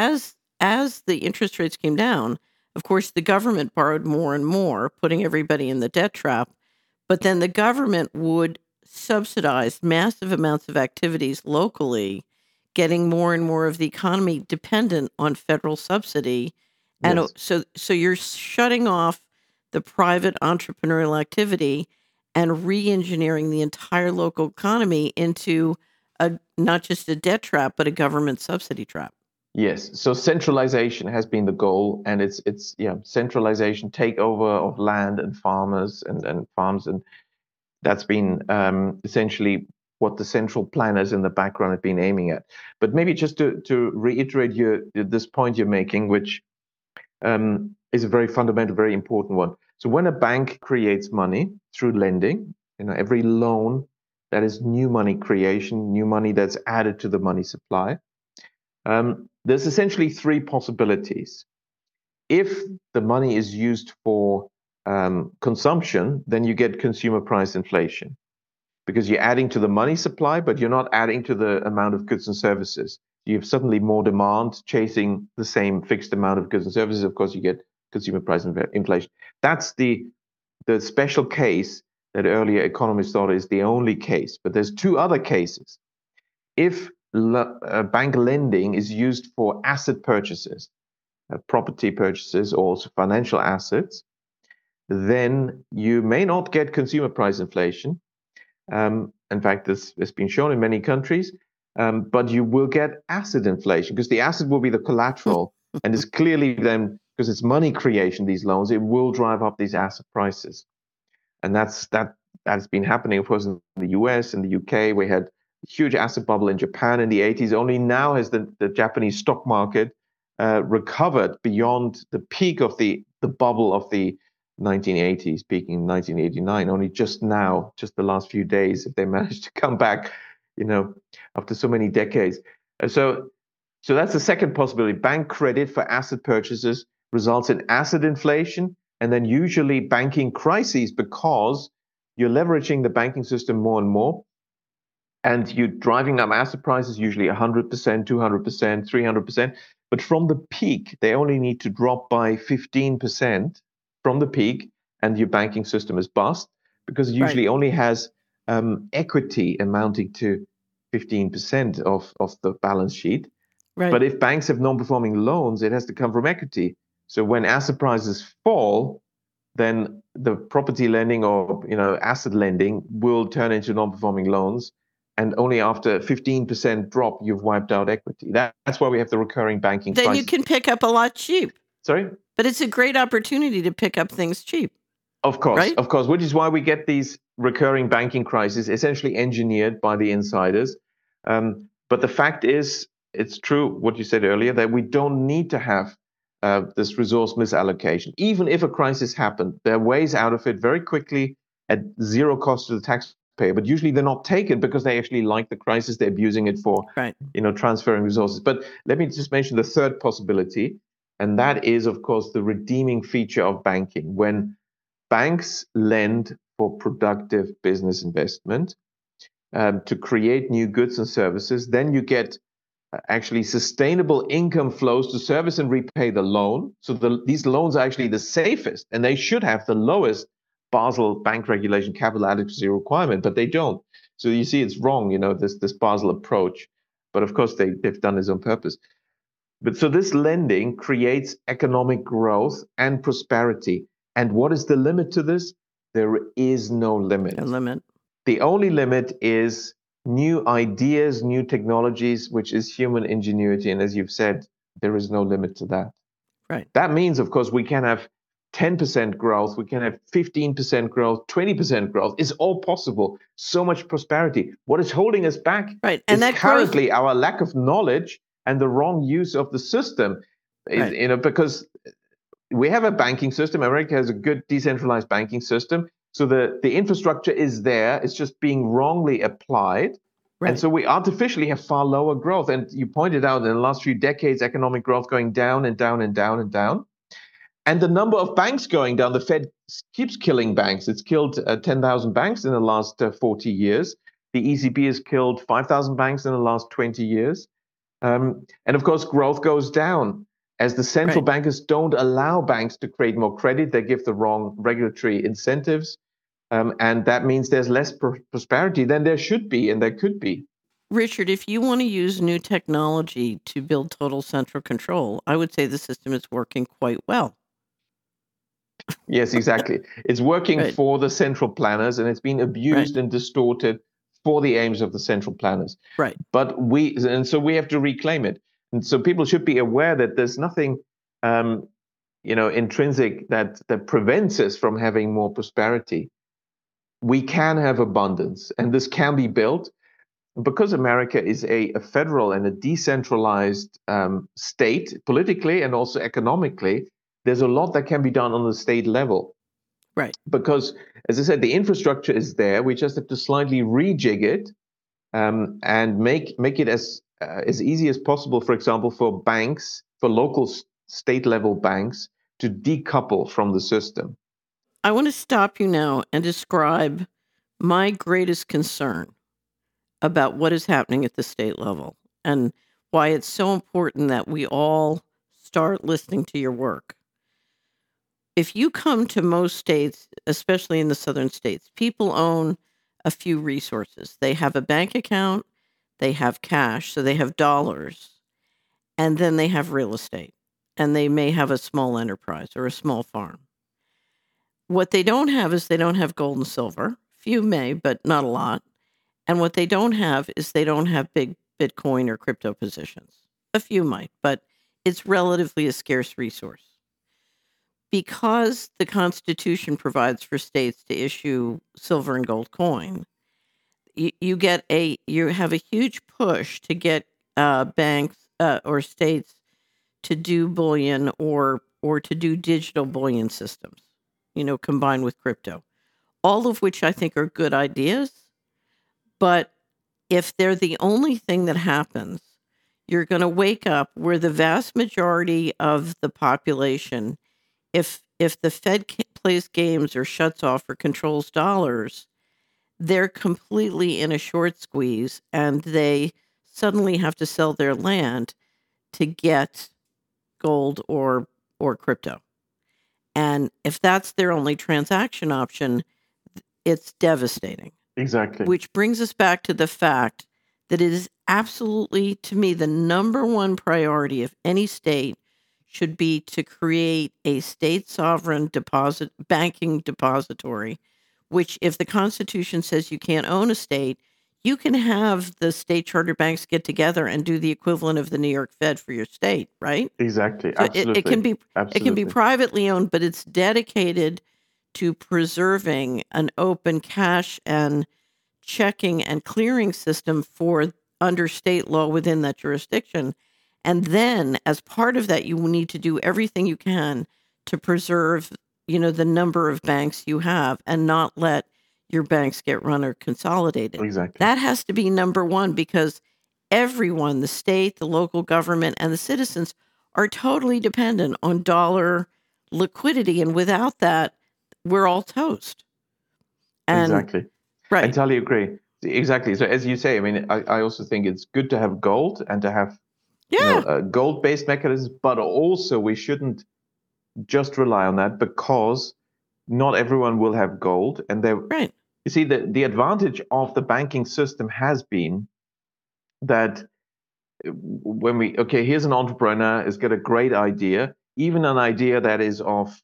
as the interest rates came down, of course, the government borrowed more and more, putting everybody in the debt trap. But then the government would subsidize massive amounts of activities locally, getting more and more of the economy dependent on federal subsidy. And Yes. so you're shutting off the private entrepreneurial activity and re-engineering the entire local economy into a not just a debt trap, but a government subsidy trap. Yes. So centralization has been the goal, and it's centralization, takeover of land and farmers and farms, and that's been essentially what the central planners in the background have been aiming at. But maybe just to reiterate this point you're making, which is a very fundamental, very important one. So when a bank creates money through lending, every loan that is new money creation, new money that's added to the money supply. There's essentially three possibilities. If the money is used for consumption, then you get consumer price inflation because you're adding to the money supply, but you're not adding to the amount of goods and services. You have suddenly more demand chasing the same fixed amount of goods and services. Of course, you get consumer price inflation. That's the special case that earlier economists thought is the only case. But there's two other cases. If bank lending is used for asset purchases, property purchases, or financial assets, then you may not get consumer price inflation. In fact, this has been shown in many countries, but you will get asset inflation because the asset will be the collateral, and it's clearly then because it's money creation. These loans, it will drive up these asset prices, and that's been happening, of course, in the US, in the UK. We had a huge asset bubble in Japan in the 80s. Only now has the Japanese stock market recovered beyond the peak of the bubble of the 1980s, peaking in 1989. Only just now, just the last few days, have they managed to come back, after so many decades. So that's the second possibility. Bank credit for asset purchases results in asset inflation and then usually banking crises because you're leveraging the banking system more and more. And you're driving up asset prices, usually 100%, 200%, 300%. But from the peak, they only need to drop by 15% from the peak, and your banking system is bust because it usually only has equity amounting to 15% of the balance sheet. Right. But if banks have non-performing loans, it has to come from equity. So when asset prices fall, then the property lending or asset lending will turn into non-performing loans. And only after 15% drop, you've wiped out equity. That's why we have the recurring banking Then crisis. you can pick up a lot cheap. Sorry? But it's a great opportunity to pick up things cheap. Of course, right? Of course, which is why we get these recurring banking crises, essentially engineered by the insiders. But the fact is, it's true what you said earlier, that we don't need to have this resource misallocation. Even if a crisis happened, there are ways out of it very quickly at zero cost to the taxpayer. But usually they're not taken because they actually like the crisis. They're abusing it for Right. Transferring resources. But let me just mention the third possibility, and that is, of course, the redeeming feature of banking. When banks lend for productive business investment to create new goods and services, then you get actually sustainable income flows to service and repay the loan. So these loans are actually the safest, and they should have the lowest Basel bank regulation capital adequacy requirement, but they don't. So you see, it's wrong, this Basel approach. But of course, they've done this on purpose. But so this lending creates economic growth and prosperity. And what is the limit to this? There is no limit. A limit. The only limit is new ideas, new technologies, which is human ingenuity. And as you've said, there is no limit to that. Right. That means, of course, we can have 10% growth, we can have 15% growth, 20% growth. It's all possible. So much prosperity. What is holding us back and is that currently our lack of knowledge and the wrong use of the system. Right. Because we have a banking system. America has a good decentralized banking system. So the infrastructure is there. It's just being wrongly applied. Right. And so we artificially have far lower growth. And you pointed out in the last few decades, economic growth going down and down and down and down. And the number of banks going down. The Fed keeps killing banks. It's killed 10,000 banks in the last 40 years. The ECB has killed 5,000 banks in the last 20 years. And of course, growth goes down as the central bankers don't allow banks to create more credit. They give the wrong regulatory incentives. And that means there's less prosperity than there should be and there could be. Richard, if you want to use new technology to build total central control, I would say the system is working quite well. Yes, exactly. It's working for the central planners, and it's been abused and distorted for the aims of the central planners. Right. But so we have to reclaim it. And so people should be aware that there's nothing, intrinsic that prevents us from having more prosperity. We can have abundance, and this can be built. Because America is a federal and a decentralized state, politically and also economically, there's a lot that can be done on the state level. Right. Because, as I said, the infrastructure is there. We just have to slightly rejig it and make it as easy as possible, for example, for banks, for local state level banks, to decouple from the system. I want to stop you now and describe my greatest concern about what is happening at the state level and why it's so important that we all start listening to your work. If you come to most states, especially in the southern states, people own a few resources. They have a bank account, they have cash, so they have dollars, and then they have real estate, and they may have a small enterprise or a small farm. What they don't have is they don't have gold and silver. Few may, but not a lot. And what they don't have is they don't have big Bitcoin or crypto positions. A few might, but it's relatively a scarce resource. Because the Constitution provides for states to issue silver and gold coin, you have a huge push to get banks or states to do bullion or to do digital bullion systems, combined with crypto, all of which I think are good ideas. But if they're the only thing that happens, you're going to wake up where the vast majority of the population, if the Fed plays games or shuts off or controls dollars, they're completely in a short squeeze and they suddenly have to sell their land to get gold or crypto. And if that's their only transaction option, it's devastating. Exactly. Which brings us back to the fact that it is absolutely, to me, the number one priority of any state should be to create a state sovereign banking depository, which if the Constitution says you can't own a state, you can have the state charter banks get together and do the equivalent of the New York Fed for your state, right? Exactly. So Absolutely. It can be privately owned, but it's dedicated to preserving an open cash and checking and clearing system for under state law within that jurisdiction. And then as part of that, you need to do everything you can to preserve, the number of banks you have and not let your banks get run or consolidated. Exactly. That has to be number one because everyone, the state, the local government, and the citizens are totally dependent on dollar liquidity. And without that, we're all toast. Exactly. Right. I entirely agree. Exactly. So as you say, I mean, I also think it's good to have gold and to have gold-based mechanisms, but also we shouldn't just rely on that because not everyone will have gold. And Right. you see, the advantage of the banking system has been that when here's an entrepreneur has got a great idea, even an idea that is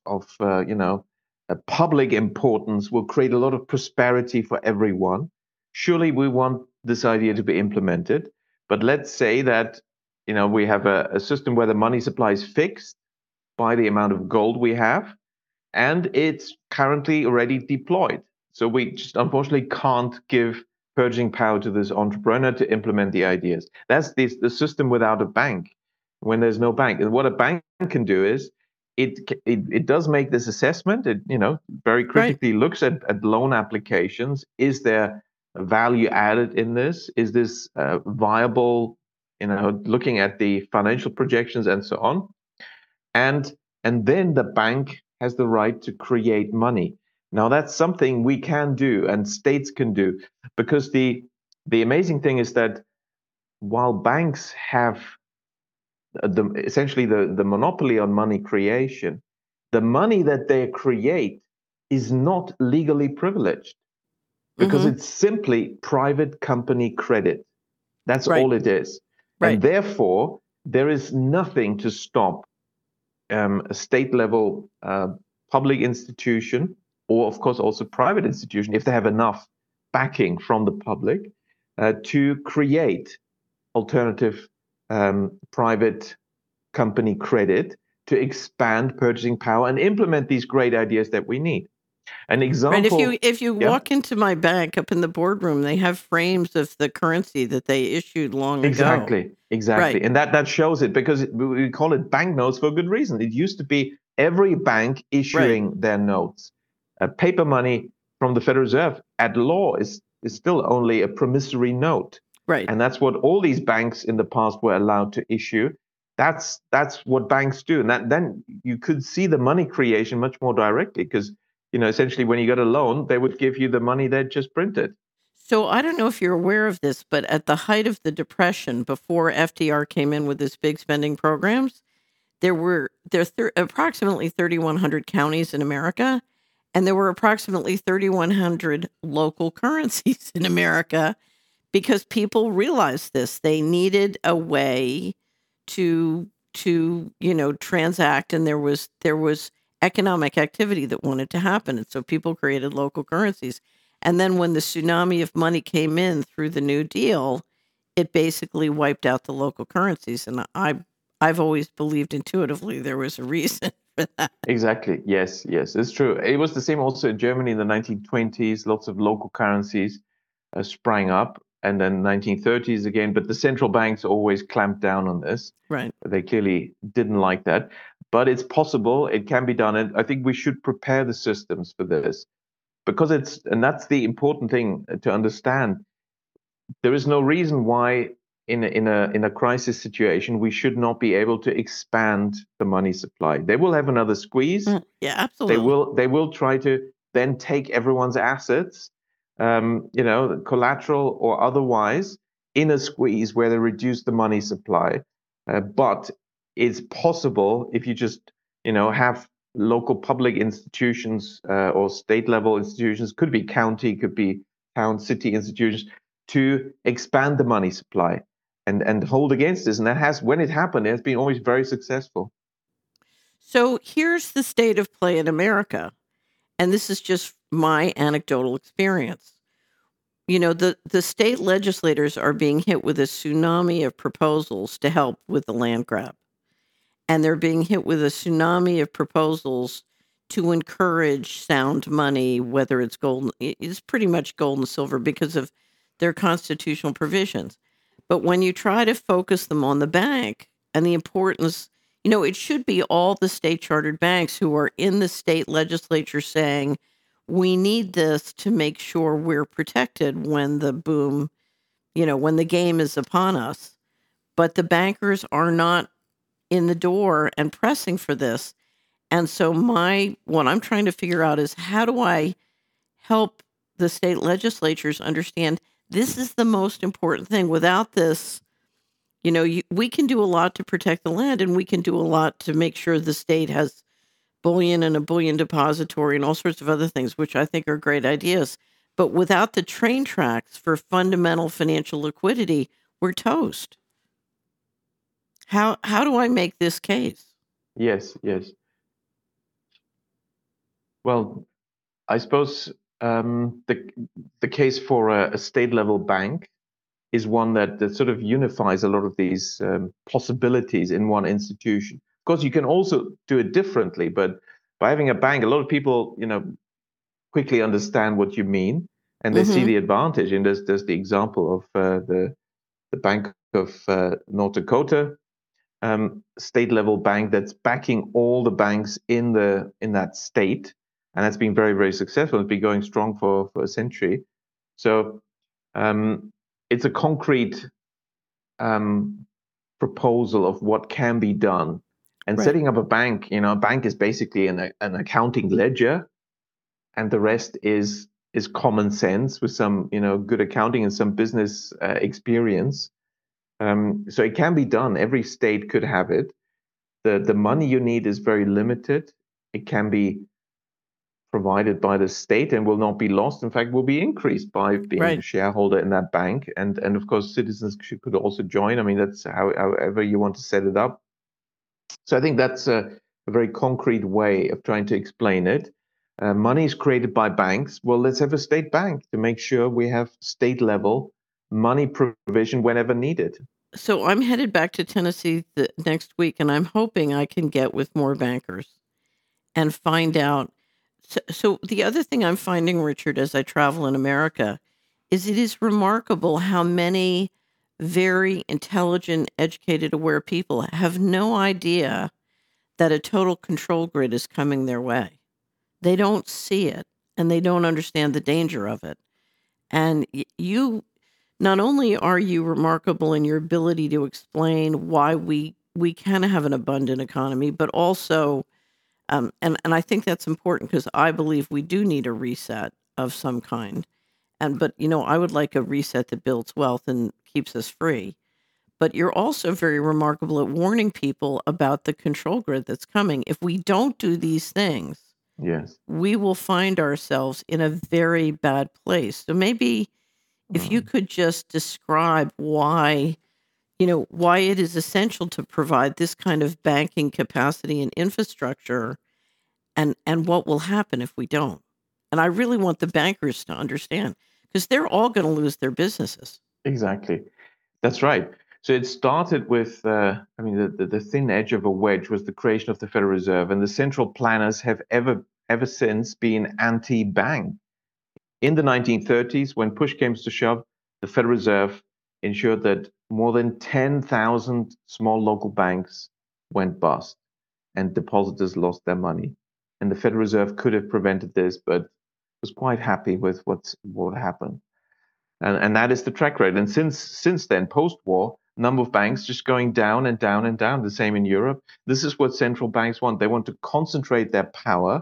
of a public importance will create a lot of prosperity for everyone. Surely we want this idea to be implemented, but let's say that we have a system where the money supply is fixed by the amount of gold we have, and it's currently already deployed. So we just unfortunately can't give purchasing power to this entrepreneur to implement the ideas. That's the system without a bank, when there's no bank. And what a bank can do is it does make this assessment. It very Right. critically looks at loan applications. Is there value added in this? Is this viable? Looking at the financial projections and so on, and then the bank has the right to create money. Now that's something we can do and states can do, because the amazing thing is that while banks have essentially the monopoly on money creation, the money that they create is not legally privileged, because Mm-hmm. it's simply private company credit. That's Right. all it is. Right. And therefore, there is nothing to stop a state level public institution, or of course also private institution, if they have enough backing from the public, to create alternative private company credit to expand purchasing power and implement these great ideas that we need. An Right. example, If you yeah, walk into my bank up in the boardroom, they have frames of the currency that they issued long ago. exactly, Right. and that shows it, because we call it banknotes for a good reason. It used to be every bank Right. issuing their notes. Paper money from the Federal Reserve at law is still only a promissory note, Right. and that's what all these banks in the past were allowed to issue. That's what banks do, and then you could see the money creation much more directly, because essentially when you got a loan, they would give you the money they'd just printed. So I don't know if you're aware of this, but at the height of the Depression, before FDR came in with his big spending programs, there's approximately 3,100 counties in America, and there were approximately 3,100 local currencies in America, because people realized this. They needed a way to transact, and there was economic activity that wanted to happen, and so people created local currencies. And then when the tsunami of money came in through the New Deal, it basically wiped out the local currencies. And I've always believed intuitively there was a reason for that. Exactly. Yes, yes, it's true. It was the same also in Germany in the 1920s. Lots of local currencies sprang up, and then 1930s again. But the central banks always clamped down on this. Right. They clearly didn't like that. But it's possible. It can be done, and I think we should prepare the systems for this, because and that's the important thing to understand. There is no reason why in a crisis situation we should not be able to expand the money supply. They will have another squeeze. Yeah, They absolutely. will try to then take everyone's assets, collateral or otherwise, in a squeeze where they reduce the money supply. But it's possible if you just have local public institutions or state level institutions, could be county, could be town, city institutions, to expand the money supply and hold against this. And that has, when it happened, it has been always very successful. So here's the state of play in America, and this is just my anecdotal experience. The state legislators are being hit with a tsunami of proposals to help with the land grab. And they're being hit with a tsunami of proposals to encourage sound money, whether it's gold. It's pretty much gold and silver because of their constitutional provisions. But when you try to focus them on the bank and the importance, it should be all the state chartered banks who are in the state legislature saying, we need this to make sure we're protected when the boom, when the game is upon us. But the bankers are not in the door and pressing for this. And so what I'm trying to figure out is, how do I help the state legislatures understand this is the most important thing? Without this, we can do a lot to protect the land, and we can do a lot to make sure the state has bullion and a bullion depository and all sorts of other things, which I think are great ideas. But without the train tracks for fundamental financial liquidity, we're toast. How do I make this case? Yes, yes. Well, I suppose the case for a state level bank is one that sort of unifies a lot of these possibilities in one institution. Of course, you can also do it differently, but by having a bank, a lot of people, quickly understand what you mean, and they see Hmm. the advantage. And there's the example of the Bank of North Dakota, state level bank that's backing all the banks in that state, and that's been very, very successful. It's been going strong for a century. So um, it's a concrete um, proposal of what can be done. And Right. setting up a bank, a bank is basically an accounting ledger, and the rest is common sense with some good accounting and some business experience. So it can be done. Every state could have it. The money you need is very limited. It can be provided by the state and will not be lost. In fact, will be increased by being a Right. shareholder in that bank. And of course, citizens could also join. I mean, that's however you want to set it up. So I think that's a very concrete way of trying to explain it. Money is created by banks. Well, let's have a state bank to make sure we have state level money provision whenever needed. So I'm headed back to Tennessee the next week, and I'm hoping I can get with more bankers and find out. So the other thing I'm finding, Richard, as I travel in America, is it is remarkable how many very intelligent, educated, aware people have no idea that a total control grid is coming their way. They don't see it and they don't understand the danger of it. And you, not only are you remarkable in your ability to explain why we can have an abundant economy, but also, and I think that's important because I believe we do need a reset of some kind. But I would like a reset that builds wealth and keeps us free. But you're also very remarkable at warning people about the control grid that's coming. If we don't do these things, Yes. we will find ourselves in a very bad place. So maybe if you Mm. could just describe why it is essential to provide this kind of banking capacity and infrastructure and what will happen if we don't. And I really want the bankers to understand because they're all going to lose their businesses. Exactly. That's right. So it started with, I mean, the thin edge of a wedge was the creation of the Federal Reserve, and the central planners have ever since been anti-bank. In the 1930s, when push came to shove, the Federal Reserve ensured that more than 10,000 small local banks went bust and depositors lost their money. And the Federal Reserve could have prevented this, but was quite happy with what happened. And that is the track record. And since then, post-war, number of banks just going down and down and down. The same in Europe. This is what central banks want. They want to concentrate their power.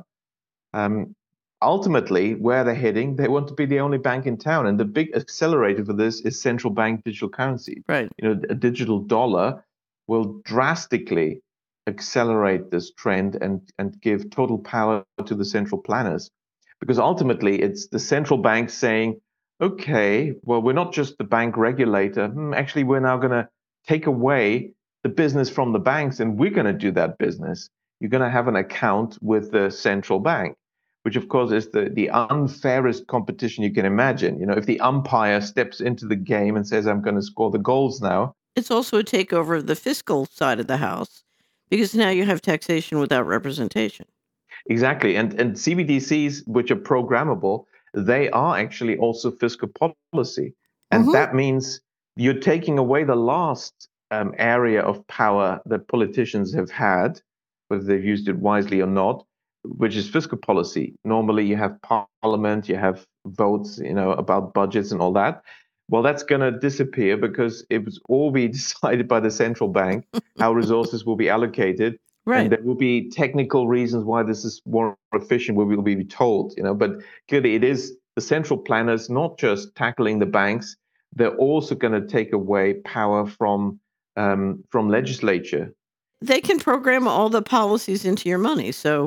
Um, Ultimately, where they're heading, they want to be the only bank in town. And the big accelerator for this is central bank digital currency. Right. A digital dollar will drastically accelerate this trend and give total power to the central planners. Because ultimately, it's the central bank saying, okay, well, we're not just the bank regulator. Actually, we're now going to take away the business from the banks and we're going to do that business. You're going to have an account with the central bank, which of course is the unfairest competition you can imagine. If the umpire steps into the game and says, I'm going to score the goals now. It's also a takeover of the fiscal side of the house because now you have taxation without representation. Exactly. And CBDCs, which are programmable, they are actually also fiscal policy. And Hmm. that means you're taking away the last area of power that politicians have had, whether they've used it wisely or not, which is fiscal policy. Normally, you have parliament, you have votes, about budgets and all that. Well, that's going to disappear because it was all be decided by the central bank how resources will be allocated, and Right. there will be technical reasons why this is more efficient. We will be told, but clearly it is the central planners not just tackling the banks; they're also going to take away power from legislature. They can program all the policies into your money. So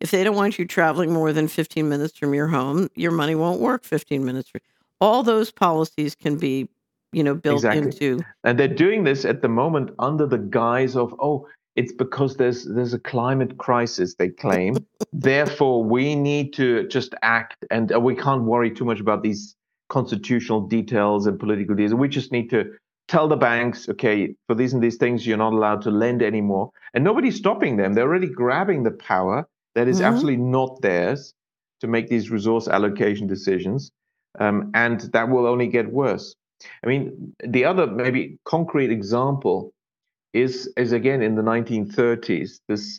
If they don't want you traveling more than 15 minutes from your home, your money won't work 15 minutes. All those policies can be, built Exactly. into. And they're doing this at the moment under the guise of, oh, it's because there's a climate crisis, they claim. Therefore, we need to just act, and we can't worry too much about these constitutional details and political details. We just need to tell the banks, okay, for these and these things, you're not allowed to lend anymore. And nobody's stopping them. They're already grabbing the power that is absolutely not theirs to make these resource allocation decisions. And that will only get worse. I mean, the other maybe concrete example is again in the 1930s. This,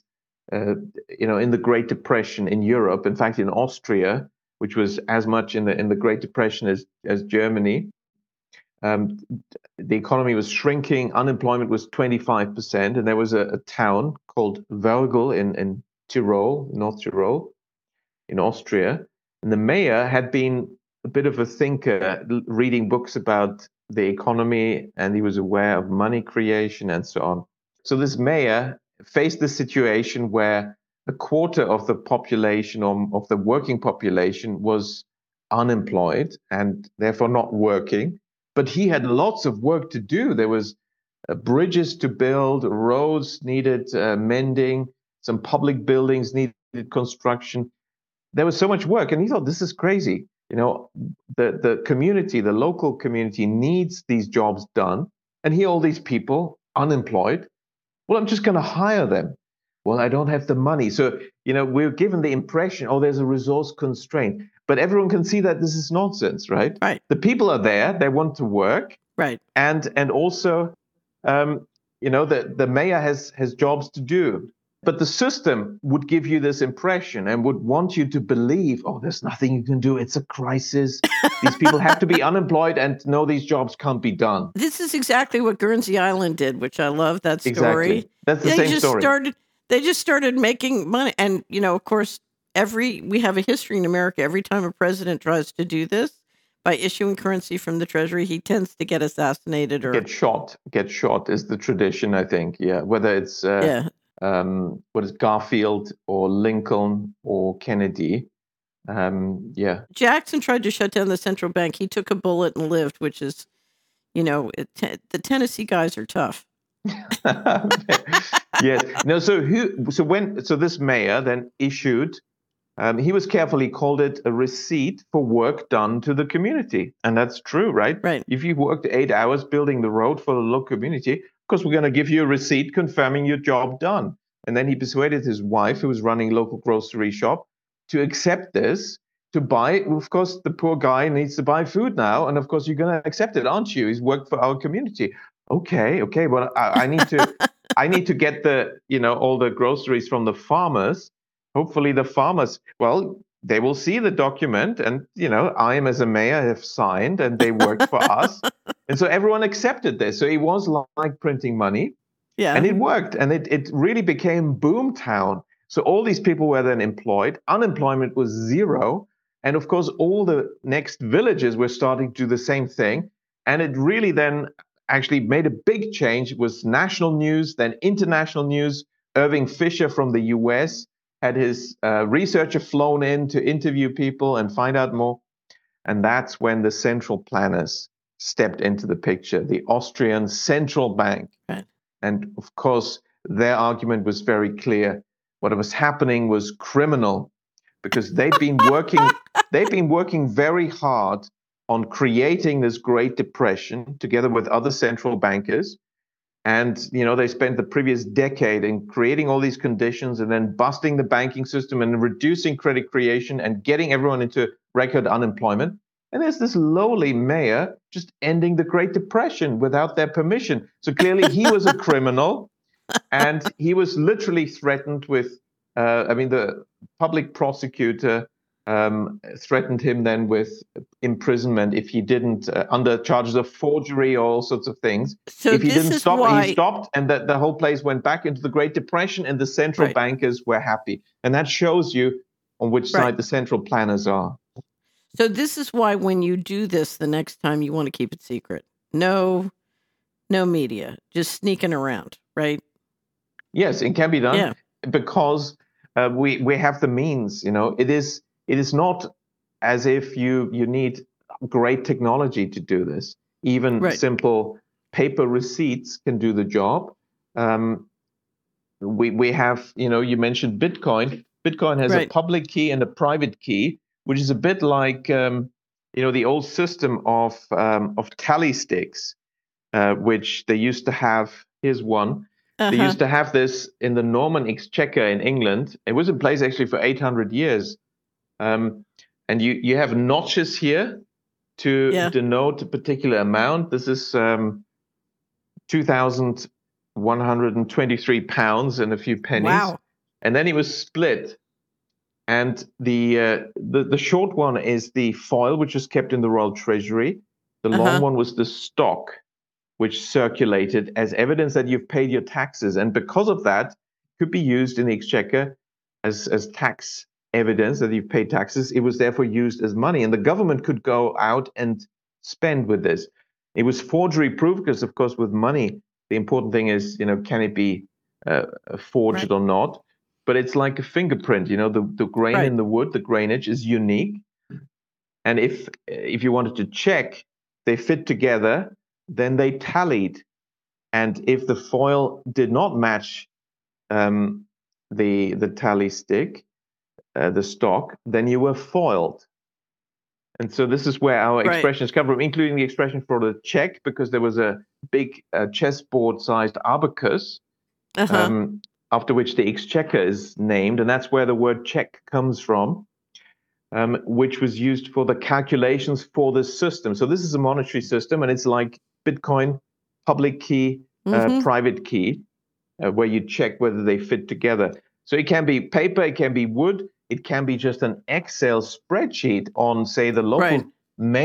in the Great Depression in Europe, in fact, in Austria, which was as much in the Great Depression as Germany, um, the economy was shrinking. Unemployment was 25%, and there was a town called Wörgl in Tyrol, North Tyrol, in Austria, and the mayor had been a bit of a thinker, reading books about the economy, and he was aware of money creation and so on. So this mayor faced the situation where a quarter of the population, or of the working population, was unemployed and therefore not working. But he had lots of work to do. There was bridges to build, roads needed mending, some public buildings needed construction. There was so much work, and he thought, this is crazy. The community, the local community, needs these jobs done, and here all these people unemployed. Well, I'm just going to hire them. Well, I don't have the money. So, we're given the impression, oh, there's a resource constraint. But everyone can see that this is nonsense, right? Right. The people are there. They want to work. Right. And also, the mayor has jobs to do. But the system would give you this impression and would want you to believe, oh, there's nothing you can do. It's a crisis. These people have to be unemployed, and no, these jobs can't be done. This is exactly what Guernsey Island did, which I love that story. Exactly. That's the same story. They just started making money. And, of course, we have a history in America. Every time a president tries to do this by issuing currency from the Treasury, he tends to get assassinated or get shot. Get shot is the tradition, I think. Yeah. Whether it's what is Garfield or Lincoln or Kennedy. Jackson tried to shut down the central bank. He took a bullet and lived, which is, the Tennessee guys are tough. Yes. No. So this mayor then issued. He was careful. He called it a receipt for work done to the community, and that's true, right? Right. If you worked 8 hours building the road for the local community, of course, we're going to give you a receipt confirming your job done. And then he persuaded his wife, who was running a local grocery shop, to accept this, to buy. Of course, the poor guy needs to buy food now, and of course, you're going to accept it, aren't you? He's worked for our community. Okay. Well, I need to, I need to get all the groceries from the farmers. Hopefully, the farmers, well, they will see the document, and I am as a mayor have signed, and they worked for us, and so everyone accepted this. So it was like printing money, and it worked, and it really became boom town. So all these people were then employed. Unemployment was zero, and of course, all the next villages were starting to do the same thing, and it really then actually made a big change. It was national news, then international news. Irving Fisher from the US had his researcher flown in to interview people and find out more. And that's when the central planners stepped into the picture, the Austrian central bank. Right. And of course, their argument was very clear. What was happening was criminal, because they've been working very hard on creating this Great Depression together with other central bankers. And, they spent the previous decade in creating all these conditions and then busting the banking system and reducing credit creation and getting everyone into record unemployment. And there's this lowly mayor just ending the Great Depression without their permission. So clearly he was a criminal, and he was literally threatened with, the public prosecutor threatened him then with imprisonment if he didn't, under charges of forgery or all sorts of things. So if he didn't stop, he stopped, and the whole place went back into the Great Depression, and the central bankers were happy. And that shows you on which side the central planners are. So this is why when you do this the next time, you want to keep it secret. No media, just sneaking around, right? Yes, it can be done because we have the means. It is not as if you need great technology to do this. Even Right. simple paper receipts can do the job. Um, we have, you mentioned Bitcoin. Bitcoin has a Right. public key and a private key, which is a bit like the old system of tally sticks, which they used to have. Here's one. They Uh-huh. used to have this in the Norman Exchequer in England. It was in place actually for 800 years. Um, and you have notches here to Yeah. denote a particular amount. This is 2,123 pounds and a few pennies. Wow. And then it was split. And the short one is the foil, which is kept in the Royal Treasury. The long Uh-huh. one was the stock, which circulated as evidence that you've paid your taxes. And because of that, could be used in the exchequer as tax evidence that you've paid taxes. It was therefore used as money. And the government could go out and spend with this. It was forgery proof because, of course, with money, the important thing is, can it be forged Right. or not? But it's like a fingerprint, the grain Right. in the wood, the grainage is unique. And if you wanted to check they fit together, then they tallied. And if the foil did not match the tally stick, the stock, then you were foiled. And so this is where our Right. expressions come from, including the expression for the check, because there was a big chessboard-sized abacus, Uh-huh. after which the exchequer is named, and that's where the word check comes from. Which was used for the calculations for this system. So this is a monetary system, and it's like Bitcoin, public key, Mm-hmm. private key, where you check whether they fit together. So it can be paper, it can be wood, it can be just an Excel spreadsheet on, say, the Right. local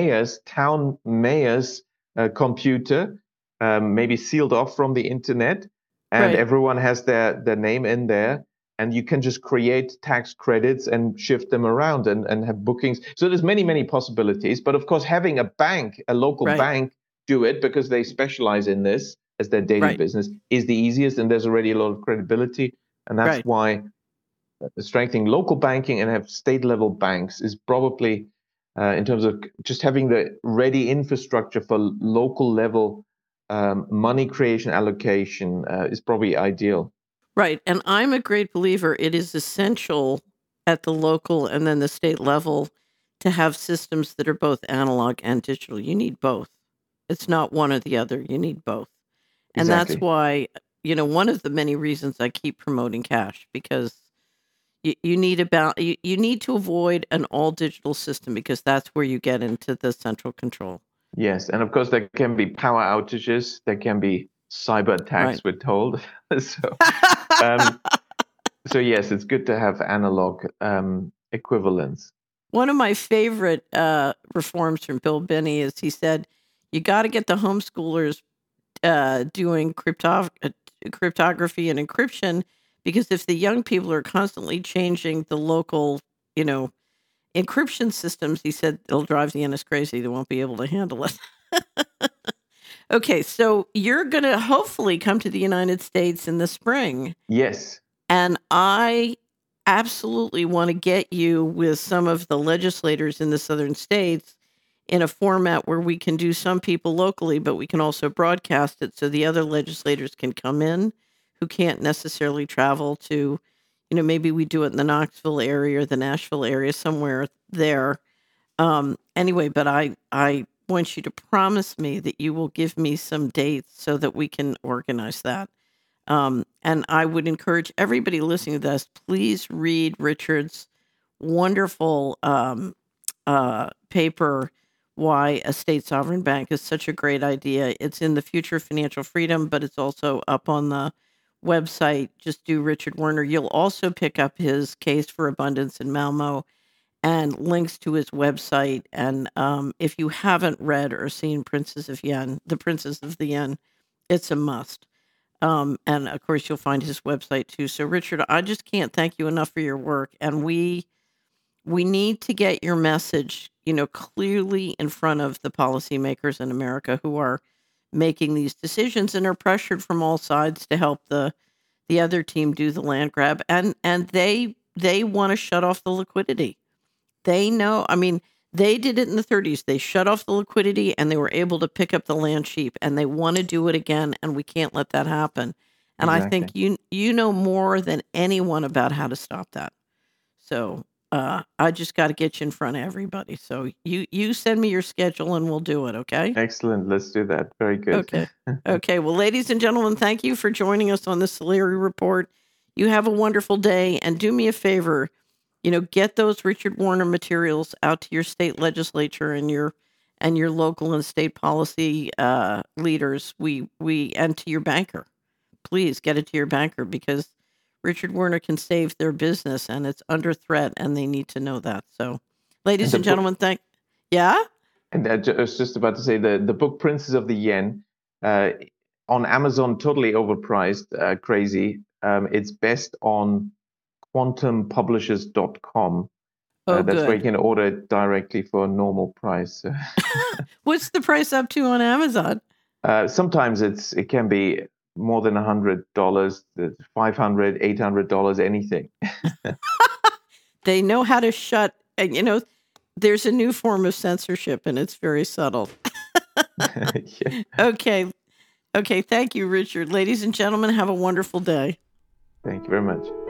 town mayor's computer, maybe sealed off from the internet, and Right. everyone has their name in there, and you can just create tax credits and shift them around and have bookings. So there's many, many possibilities. But of course, having a local Right. bank, do it because they specialize in this as their daily Right. business is the easiest, and there's already a lot of credibility. And that's Right. why strengthening local banking and have state level banks is probably, in terms of just having the ready infrastructure for local level money creation allocation, is probably ideal. Right. And I'm a great believer it is essential at the local and then the state level to have systems that are both analog and digital. You need both. It's not one or the other. You need both. And that's Exactly. why, one of the many reasons I keep promoting cash because you need you need to avoid an all digital system because that's where you get into the central control. Yes, and of course there can be power outages, there can be cyber Right. attacks, we're told. so, um, so yes, it's good to have analog equivalents. One of my favorite reforms from Bill Binney is he said, you got to get the homeschoolers doing cryptography and encryption because if the young people are constantly changing the local, you know, encryption systems, he said they'll drive the NS crazy. They won't be able to handle it. Okay, so you're going to hopefully come to the United States in the spring. Yes, And I absolutely want to get you with some of the legislators in the southern states in a format where we can do some people locally, but we can also broadcast it so the other legislators can come in who can't necessarily travel to, maybe we do it in the Knoxville area or the Nashville area, somewhere there. Anyway, but I want you to promise me that you will give me some dates so that we can organize that. And I would encourage everybody listening to this, please read Richard's wonderful paper, Why a State Sovereign Bank is Such a Great Idea. It's in the Future of Financial Freedom, but it's also up on the website. Just do Richard Werner. You'll also pick up his Case for Abundance in Malmo and links to his website. And if you haven't read or seen The Princess of the Yen, it's a must. And of course, you'll find his website too. So, Richard, I just can't thank you enough for your work. And we need to get your message, clearly in front of the policymakers in America who are making these decisions and are pressured from all sides to help the other team do the land grab. And they they want to shut off the liquidity. They know, I mean, they did it in the 30s. They shut off the liquidity and they were able to pick up the land cheap, and they want to do it again, and we can't let that happen. And I think you know more than anyone about how to stop that. So I just got to get you in front of everybody. So you send me your schedule and we'll do it, okay? Excellent. Let's do that. Very good. Okay. Okay. Well, ladies and gentlemen, thank you for joining us on the Solari Report. You have a wonderful day, and do me a favor, get those Richard Warner materials out to your state legislature and your local and state policy leaders. And to your banker. Please get it to your banker, because Richard Warner can save their business and it's under threat, and they need to know that. So, ladies and gentlemen, yeah? And I was just about to say the book Princes of the Yen on Amazon, totally overpriced, crazy. It's best on quantumpublishers.com. That's where you can order it directly for a normal price. What's the price up to on Amazon? Sometimes it can be more than $100, $500, $800, anything. They know how to shut, and there's a new form of censorship, and it's very subtle. Yeah. Okay. Thank you, Richard. Ladies and gentlemen, have a wonderful day. Thank you very much.